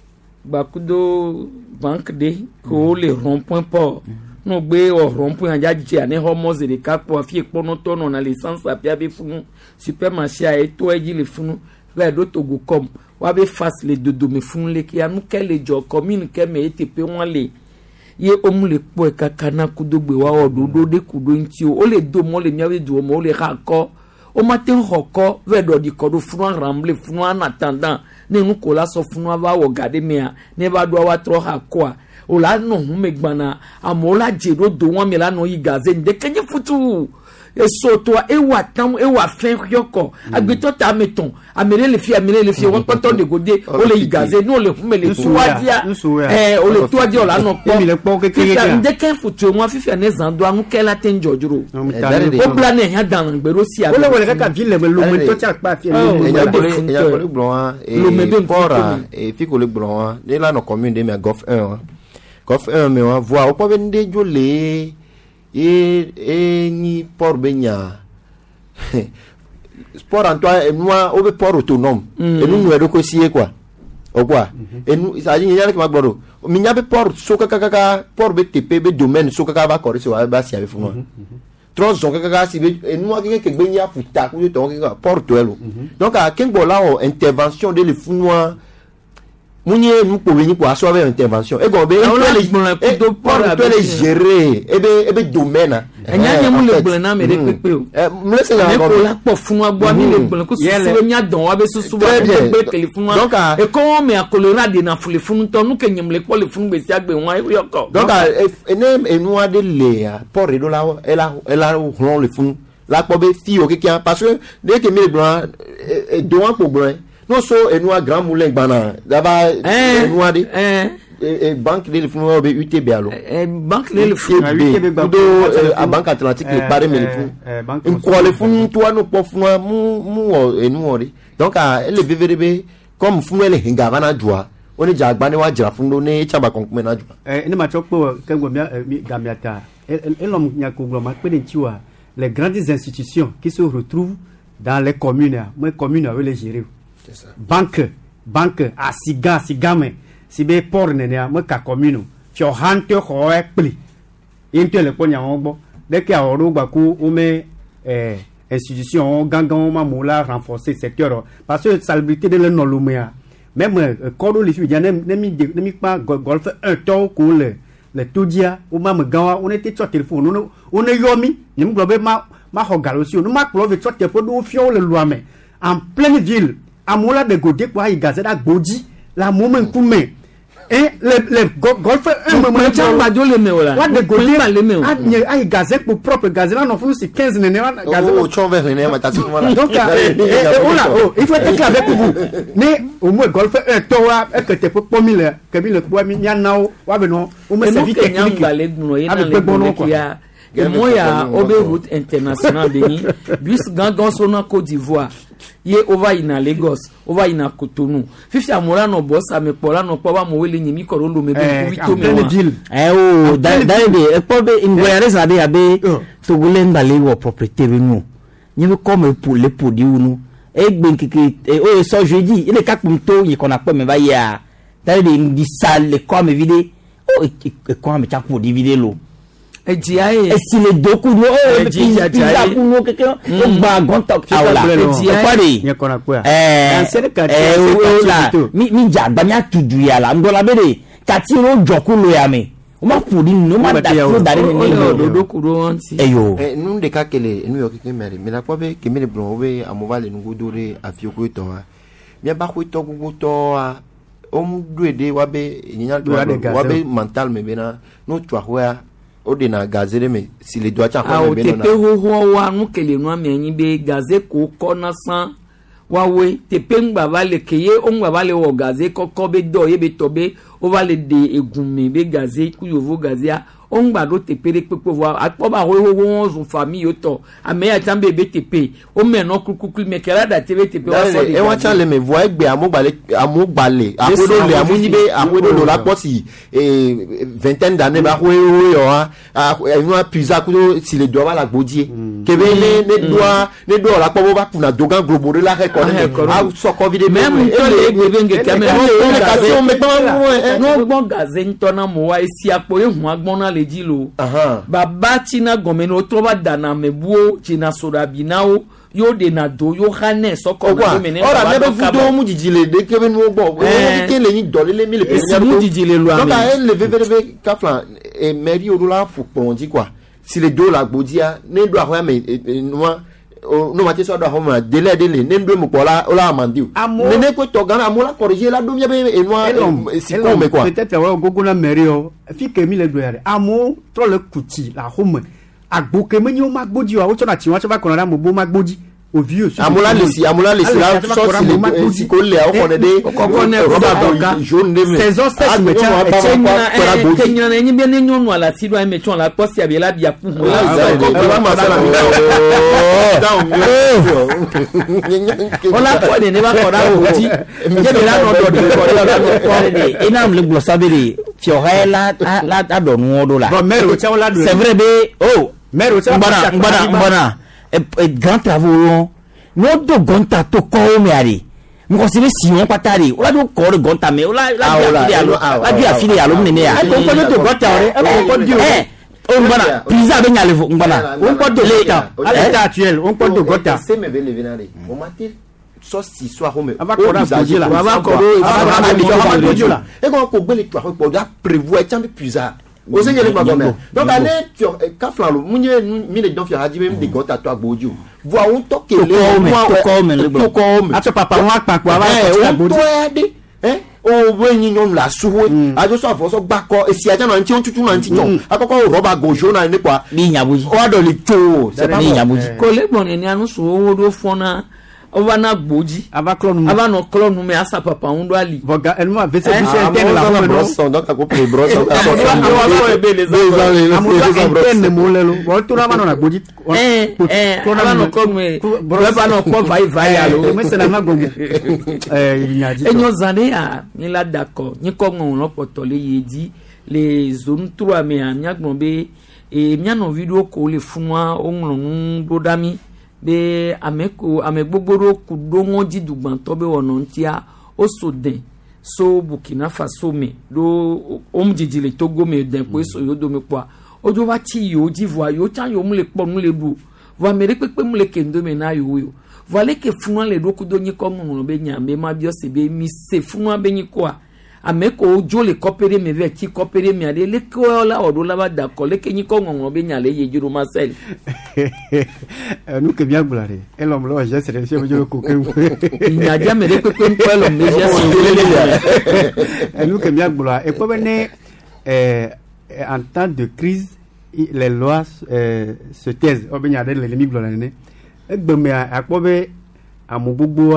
bakudo banque de ko le rond-point port no gbe o rond-point anja ji ani homos de kapo afie pono to no na licence apia be funu supermarché a eto eji le funu ve do Togocom wa be face le dodo me funu le ki anu ke le jo commune ke me etp won le ye omu le po e kakana kudo gbe wa ododo de kudo nti o le do mo le miawe du mo le ka ko o matin hoko ve do di kodo funu ramble funu en attendant ne nuko la so funu ava wo gade mea ne ba do wa tro ha kwa o la no hu megbana amola jero do won me la no yi gaze nde kenye futu eso to e wa tam e wa fen yoko agbeto ta meton amere le fi amere le fi won poto de gode o le yi gaze no le hu me le tuadia eh o le tuadia o la no po mi le po kekeke nde ken futu mo fi fi ne zando anu kela ten jojuro o plan e ya dan gbero si o le wele ka ville me lo me to cha pa fi e ya ko le blon e pora e fi ko le blon ne la no commune de me gof un gof un me wa voir o po be nde jole e e ni por benya sport en toi et moi au port autonome et nous nous recosier quoi au quoi et nous ça dit y'a que ma gboro mi nya be port soka kaka port be tp be domaine soka ka ba correct wa ba si avec funu trop soka kaka si be et nous que que benya puta ku to ka port toelo donc à kengo la intervention de le funu munye nous pour venir pour assurer intervention et go be et do port to les gérer et be et be domaine enya nya mu le gbon na me de pepe o eh mu le se la ko la po funu agbo mi le gbon ko so nya don wa be susu ba be telefonu e ko me akolora de na fule funu to nu kenyem le ko le funu be si agbe won ayo ko donc ene enu ade le port do la ela ela ron le funu la po be fi o kekia parce que dès que me gbon e do an po gbon non so enu a grand moulin gbana daba enu ade et banque de funu be U T B alo e banque le funu do a banque atlantique le pare me le funu en ko le funu to anu po funu mu mu enu ori donc a le V V D B comme funu le hinga bana joa oni jagba ni wa jira funu ne chamba konkume na joa eh ni ma chokpo kengo mia gamiata et l'homme nya ko gloma pe de tiwa les grandes institutions qui se retrouvent dans les communes moi commune avec les gérer c'est ça banque banque a siga sigame si be port ne ne mo ka commune cho hante ho e pli inte le ponya ngbo de ke oro gba ku o me eh institution gangan ma mo la renforcer secteur parce que salubrité de le non lumia même kodo le fi ne ne mi ne mi pa golf un ton ko le le todia o ma me gawa on était sur téléphone on on yomi ni mo be ma ma ho galosi on ma ko ve sur téléphone do fio le loame en pleine ville amola de godé quoi il gazette à godi la moment kume eh le le golf un moment chamba jo le me wala wa de golé le me a nye ay gazé pour propre gazé là non faut c'est quinze nene gazé oh chon vers nene ma tatu voilà donc oh là oh il faut être clair avec vous mais au moins golf un toa que te pour mille que mille pour mi nyanao wa be no o me service technique avec bon quoi et moi ya obe route international beni bus gangan sona Côte d'Ivoire ye over ina Lagos over ina Cotonou fifi amora no boss ame pola no poba mo wele nyimi ko lo me be vito me eh o da da be e pobe ingwere sa be abe to gule ndale wo propriété be nu nyimi comme pour le pour di unu e gbe kiki o so jeudi ile ka pum to yi kona pe me ba ya da de ndi sale comme vide o e ko ame cha pour di vide lo e jiae e si le doku no o pizza pizza ku no keke o gba gonta awla e pare nye kona kwa eh eh o la mi mi ja gba mi atudu ya la ndo la bere kati ro joku lo ya mi o ma pudi no ma da fo dari ni ni doku ro anti eyo eh nu de ka kele nu yo keke mere mi la kwa be ke mi le blon we amovale nu dore afio ko to ha mi ba ko to gugu to ha o mu duede wa be nyinya wa be mental me bena no twa hoya o de na gazere me si le doit cha ko me bena te pe ho ho wa nu kele nu ami yin be gaze ko ko na san wa we te pe ngba ba le keye o ngba ba le wo gaze koko be do ye be tobe o va le de egunme be gaze ku yo vo gaze a o ngba do te pere pepe wa apo ba ho ho won zo famille to ame ya tambe be te pe o me no kukuku me kera da te be te pe wa so e wa cha le me vo egbe amugbale amugbale akodo le amunibe akodo lo la posi e vingtaine d'années ba ho ho yo ha e nu pizza ku si le do ba la gbodie kebe le ne doa ne do la pobo ba kuna dogan globore la record a so covid même to le egbe nge camera no gbon gaze ntona mo wa esi apo e hu agbon na le jilo baba china gomeno to ba dana mebuo china soda binao yo de na do yo hane soko na mene ora mebe fudo mu jijile de kebe no gbo o ke le yin dole le mille premier mu jijile lo ami donc elle le veve kaflan e meri odola fupon di quoi si le do la gbodia ne do ahwa me no no mate so do ahwa dele dele ne ndo mu pola ola amandiu ne ne ko to gana amola corriger la do mi be e no si ko me quoi peut-être wa gogo na meri o fi ke mi le do yare amo tro le kuti la home agbo ke menyo magbodi wa o to na ti won se ba kon na mo bo magbodi o vieux amola le si amola le si la so si ko le o ko de koko ne roba doka jaune me saison sèche me cha e kenya na nyi be ne nyonu ala ti do me chon la posi abi la bia pu mo la ko ba ma sala mi o la ko de ne ba ko da o ti je be la no do de ko de ina am le glo sabiri ti o la la da do nu do la c'est vrai be oh mero cha mbana mbana mbana e grand travaux no do gonta to ko me ari mo se le si won patari o la do ko re gonta me o la la bi afile alo la bi afile alo me ne ya ko ko do gonta ore e ko dio eh o mbana pizza be nyale fo mbana on ko do le ta à l'état actuel on ko do gonta c'est me be le venare o mate so si so ahome ava ko da boji la ava ko do ava boji la e ko ko gbele to ko da prévoir chambe pizza o se yele ma gome donc ale fio kaflan lo munye mi le don fio haji me de gota to agboju vo awon to kele to ko me le to ko me ato papa won apapo ava to agboju o de eh o wo yin yon la suwo ajo so afo so gba ko esi aja na nti on tutu na nti jo akoko roba gojo na ni kwa ni nyabuji o do le to se ni nyabuji ko le bon ni anu so wo do fona ova na gboji ava clone ava no clone me asa papa undo ali voga elle moi vese du interne la home brosse donc a ko pre brosse interne mo lelo bo to na mano na gboji eh eh ava no clone me ava no ko vai vai alo me se na na gongo eh nyaji enyo zane ya ni la d'accord ni ko ngon lo potole yedi les zones trois me amia gbonbe e mia no video ko le funwa onlon do dami be ameko amegbogoro kudongo didugban to be wono ntia o so den so Burkina Faso me do omjijile Togo me den po so yodo me kwa ojo wa ti yo d'Ivoire yo tan yo mu le po mu le du wa mere pepe mu le kendo me na yo yo voilà que funwa le do kudo nyi ko mu be nya be ma bio se be mi se funwa be nyi kwa ameko jo le coopérer me ve ti coopérer me ale le ko la odo la ba d'accord le kenyi ko ngonglo be nyale ye juru Marcel nous que bien glare et l'homme là j'ai c'est je le coquin il n'y a jamais de coquin pour l'homme mais j'ai nous que bien glare et comme né en temps de crise les lois euh, se taisent on bien les l'ennemi glare né e gbe me akobe amugbo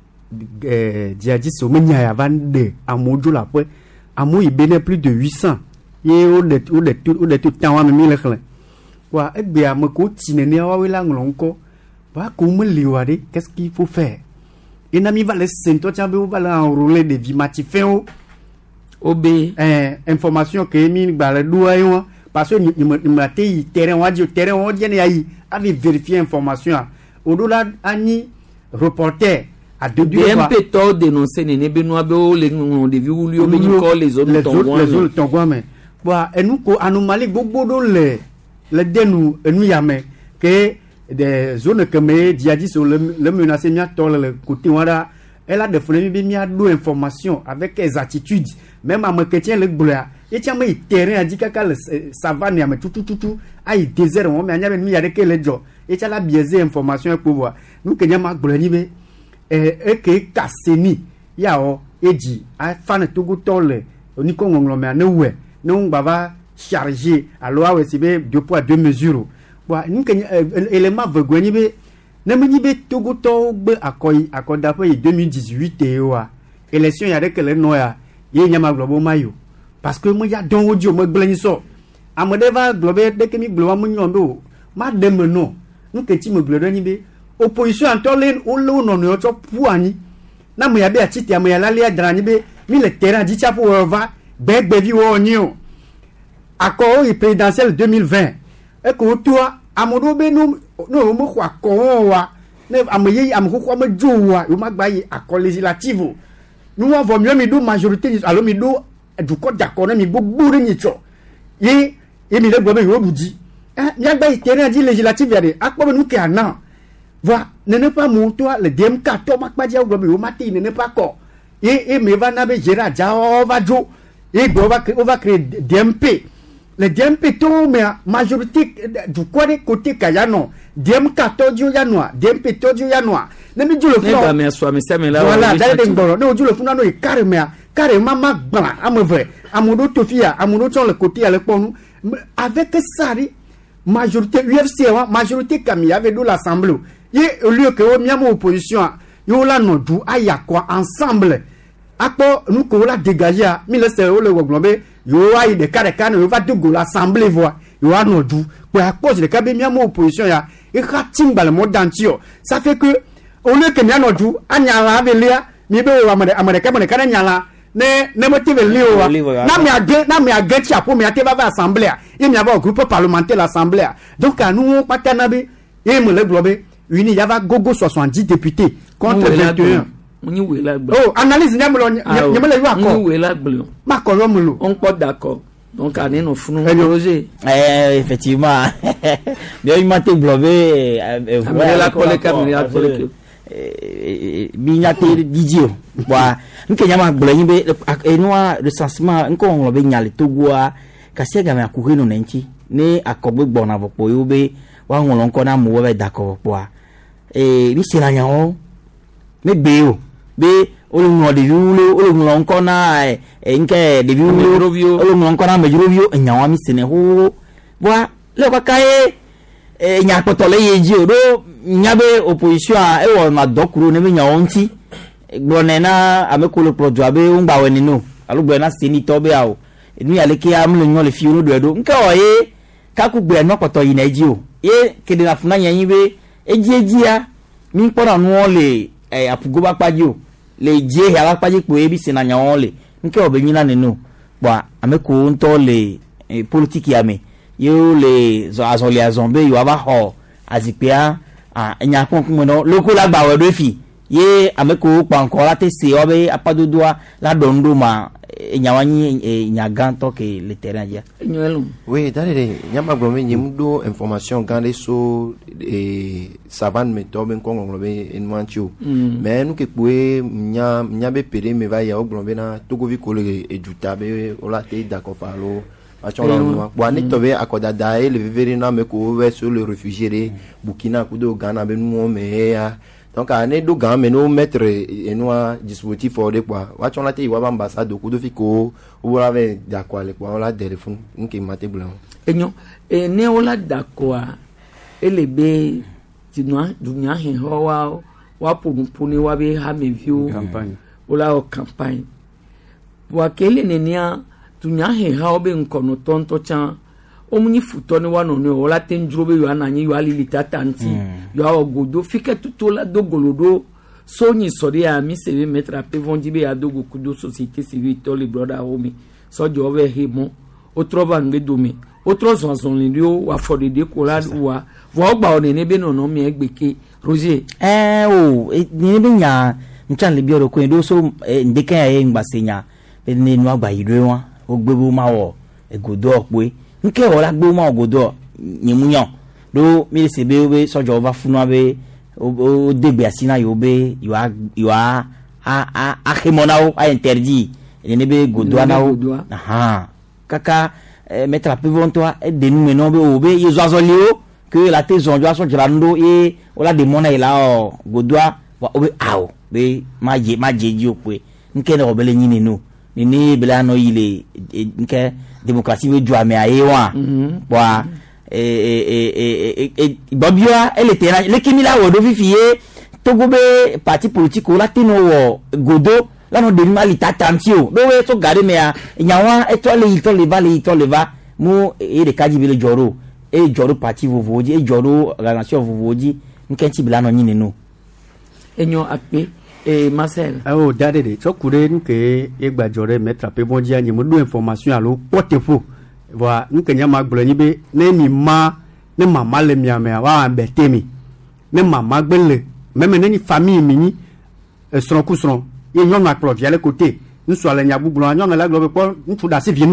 eh diadi so menya ya vande amojo la pe amu ibene plus de huit cents ye o de o de o de tout temps wa me mille clan wa e gbe amako tinene wa we la nglonko ba ko me liwade qu'est-ce qu'il faut faire et nami va les sento tiens be va la enrouler des vimatifin ob eh information que mi gba le do ayo parce que ni me te terrain wa di terrain wa di ne ayi avait vérifié information au-delà ani reporter à deux deux fois un peu dénoncer ne benoît be les de vu ou lui ko les autres tongwa les autres tongwa mais wa enu ko anomalie gbogbo do le le denu enu yame que des zones que me diadi sur le le menacer mia tol le côté wala elle a défini bi mia do information avec des attitudes même à me chrétien le gloire et tiens mais terrain a dit kaka le savane mais tout tout tout tout ai désert on mais anya mi ya de que le jo et tiens la biaisé information pour voir nous que nya ma gloire ni be eh e ke kaseni ya o eji a fan togo tole oni ko ngonglo me na we no baba charger alors ouais c'est deux poids deux mesures wa nous que élément vegoni be na mi be togo to be akoy akoda pe deux mille dix-huit e wa élection ya de que le noya ye nya ma globo mayo parce que moi ya don audio mo gbelani so amodeva globe de que mi globo mo nyombe ma dem no nous que ti mo glodo ni be opposition antolen o lo no no to puani na mo ya be atiti am ya lale adrani be mi le terrain di chapo va be gbe vi wo ni o accord présidentiel deux mille vingt e ko toi amodo be no no mo kwa ko wa ne amoye am ko ma jowa o ma gba yi accord législatif nous avons mieux mi do majorité alors mi do du code d'accord mi gbogbo re ni cho yi e mi le gbo be yo buji eh mi agba yi terrain di législatif ya de akpo be nu ke ana va ne pas mon toi le D M K to mak badia gbo be o mati ne pas ko et et me va na be gera ja o va jo et go va on va créer D M P le D M P to mais majorité du côté côté kayano D M K to dio ya noa D M P to dio ya noa ne mi ju le fun ba me so me se me la voilà dale de ngoro ne o ju le fun no e carrément carrément ma gba amove amudo tofia amudo ton le côté à le ponu avec ça majorité U F C majorité Camille avait de l'assemblée et au lieu que o miamo opposition yo la no du aya quoi ensemble akpo nous ko la dégager mi le se o le globé yo ayi de kare kan yo va de go l'assemblée voix yo a no du pour akpo de kabe miamo opposition ya e ka timba le mode antio ça fait que au lieu que miano du anya la velia mi be o amade amade ka kana nyala ne ne motive liwa na mi age na mi age ti apo mi ate va assemblée et mi ava groupe parlementaire l'assemblée donc à nous patana be et me le globé uni yava gogo soixante-dix députés contre vingt et un oh analyse nyamlo nyamlo yo accord we la gblon ma ko yo mulo on pas d'accord donc à neno funu projet eh effectivement bien il m'a été globé la collègue caméra collègue mi nyate didio wa nke nyama gblon be enwa recensement nko on be nyale togwa kasiega me akure no nenti ne akogbe gbona vopo yo be wa ngolo nko na mo be d'accord po e bi se la nyawo me be o be olungo de yulo olungo nko na e nke de yulo olungo nko na mejurovio nyawa mi se ne ho wa le kwa kai e nya potole yeji o do nyabe opposition a e wo ma dokuro ne me nyawo nti gbone na amekolo produit abe ngba weni no alugbe na seni to be a o ni aleke am le nyo le fi onu do edo nke oye ka ku gbe no poto yi na eji o ye kede na funa yan yin be eji eji ya mi pona nu le eh apugo ba paji o le je ya ba paji po e bi se na yan le nke obe yin na nenu ba ameko nto le politique ya me yo le zo azole azombe yo aba ho azipia a nya kon kun no loko la gba we do fi ye ameko pa nko la te se obe apadodoa la dondo ma nyawani nyaganto ke le terrain dia oui d'ailleurs nyama glomé nyimdo information gande so e savane me tobe nkongo glomé enmancho mais nous ke poué nya nyabe pere me va ya glomé na togovi kole e jutabe ola te d'accord falo achon wa ni tobe akoda dae le vivre na me ko we sur le réfugié Burkina kudo Ghana be nous me ya donc ane do gan me no mettre enwa dispositif for de quoi wa chon la te wa ambassade ko do fiko o wa ve d'accord le quoi on la téléphone nki mate blanc enyo e ne o la d'accord elebe tinwa dunya he ho wa wa punu wa be ha me view campagne o la o campagne wa kele ne nia dunya he ha o be nkono tonto chan omuni futo ni wano ni ola tenjrobe yo ananyi yo alilita tanti yo ogodo fike tutola dogolodo so ni sori a mi se mettre a pe vondi be adogo kudo société civile to le brother homi so jo over himo otro bange domi otro zonzon ni yo wa for de kola wa wo gba oni ne be no no mi egbeke Roger eh o ni be nya nchan le bi oro ko ndo so ndeke ya ngbasenya be ni nu agba yire won ogbebu ma wo egodo opwe nke ola gbo ma ogodo nyimunyan do mi se be we sojo over funu abe o degbe asina yo be yo a yo a a a hemonao a interdit ene be godo anao aha kaka mettre la pivonto e de nous non be o be yo azolio que la te zonjo aso jirando e ola de mona ila o godo wa o be awo be maje maje ji opwe nke na obele nyine no ni bela no ile nke démocratie we joa me ayewa wa eh eh eh babia elle était là le kimila wo do fifié togo be parti politique la tino wo godo la no de mali tatantio do we so gade me ya nyawa etole itole va le itole va mu e de kaji bele joro e joro parti vovoji e joro relation vovoji nkenti bela no nyine no enyo akpe et Marcel oh dade de so kure nke e gbajore mettre pe bon dia ni mo do information alo portefo wa nke nya ma gbolo ni be ne ni ma ne mama le mi ame wa ambetemi ne mama gbele même ne ni famille mi ni son cousron e nyon na pro via le côté nso ala nya gbuglo nyon la globe ko ntu da se vienu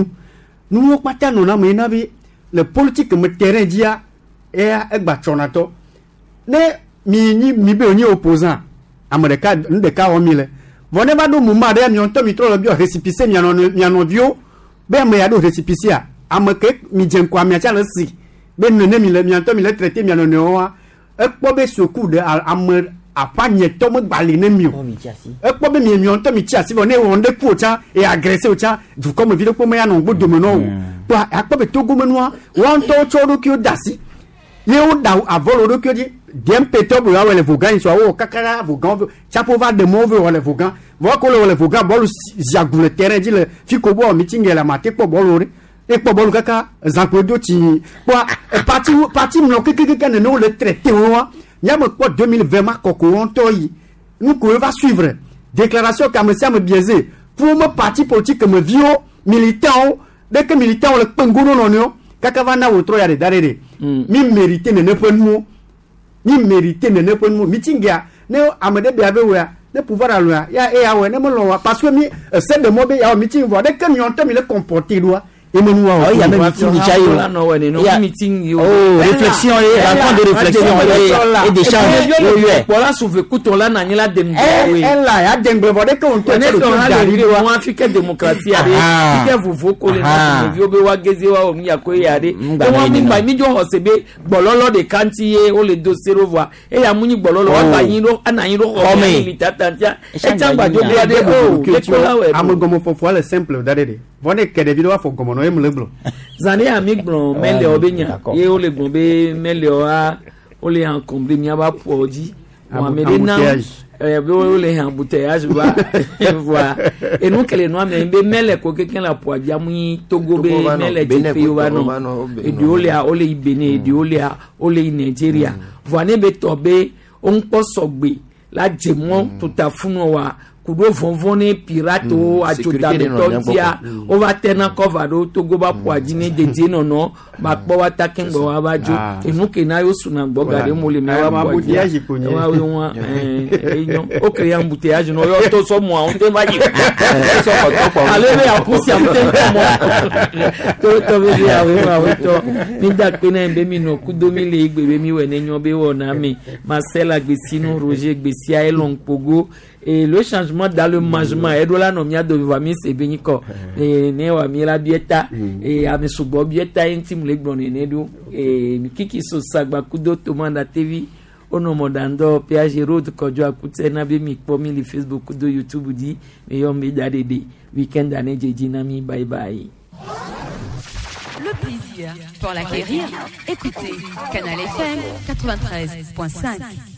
nu pata no na me na bi le politique me terrain dia e e gbachonato ne mi ni mi be oni opposant America ndeka o mile vone ba do muma de mi onto mi tro lo bi o récipicé mi anon mi anon bio be me ya do récipicé a ameke mi jen kwa mi acha le si be nene mi le mi onto mi le traiter mi anon o e po be soku de amer apanye to mo gbali ne mi o e po be mi mi onto mi chi asi vone o nde ku cha e agressé o cha du comme video po me ya no gbodo me no po akpo be to go me no won to choro ki o dasi ye o da avolo do ki o di dem peto bu awele vogan so o kakara vogan chapo va de move wala vogan vo ko le wala vogan bolu jagu le terrain di le fiko bo meeting la mate po bolu re e po bolu kaka zanko do ti po parti parti no keke keke no le traité wa nyama po deux mille vingt ma koko on toyi nous ko va suivre déclaration comme ça me biaisé pour me parti politique me vio militant dès que militant le pengono no no kaka va na wotro ya de darere mi mériter ne ne point mo ni mérité ne ne point mo meeting ya ne amade be ave wa ne pouvoir alwa ya e ya we ne mo lo wa parce que mi c'est de mo be ya meeting vo de que mi on te mi le comporter doit et me nous oh il y a même meeting ni chayo là non ouais non meeting yo oh réflexion et rencontre de réflexion et d'échange pour la sauver couton là na nyela dem oui elle là ya dembe vo de que on te le to wa afrique démocratie ya de que vous vous coller na yo be wa gezi wa omi ya ko ya de wa mi ba mi jo hosebe gbololo de kantiye o le dossier revoir et ya muni gbololo wa ba yin ro anayin ro o mi tatantia e changba jo de de o le ko la we amogomo fofo le simple dade vone ke de video fo gomo no em le blo zane amigblon mele obenya ye o le gbon be mele o a o le encombré mi aba poji wa mele na eh be o le han bouteillage wa voilà et nous que les noirs mais be mele ko keken la poji amu Togo be mele je pe wa no e di o le a o le Benin di o le a o le Nigeria voilà be tobe on po sogbe la jemon tout à funu wa kudo vonvon ne pirate o adzota de tɔtia o va tena kɔva do togo ba po adine dedie nɔnɔ ba kpɔ wa ta kɛngbɔ wa ba dzo enu ke na yo suna gbɔ ga de mo le mɛ wa po adia wa wo wa ɛɛ o kere ya embouteillage no yo to so mo a on te va yi ale be a pusi am te mo to to be ya we wa we to mi da pe na be mi no kudo mi le igbe be mi we ne nyo be wo na mi Marcel Agbesino Roger Gbesia Elon Pogo et le changement dans le management et do la no mi ado va mi se be ni ko e ne wa mi la bieta e a mi subo bieta intim le gbon ne do e mi kiki so sagba kudo to manda T V ono modando P H Road kojo akute na be mi po mi li Facebook kudo YouTube di me yo mi da de weekend ane jeji na mi bye bye. Le plaisir pour l'acquérir, écoutez Canal F M quatre-vingt-treize point cinq.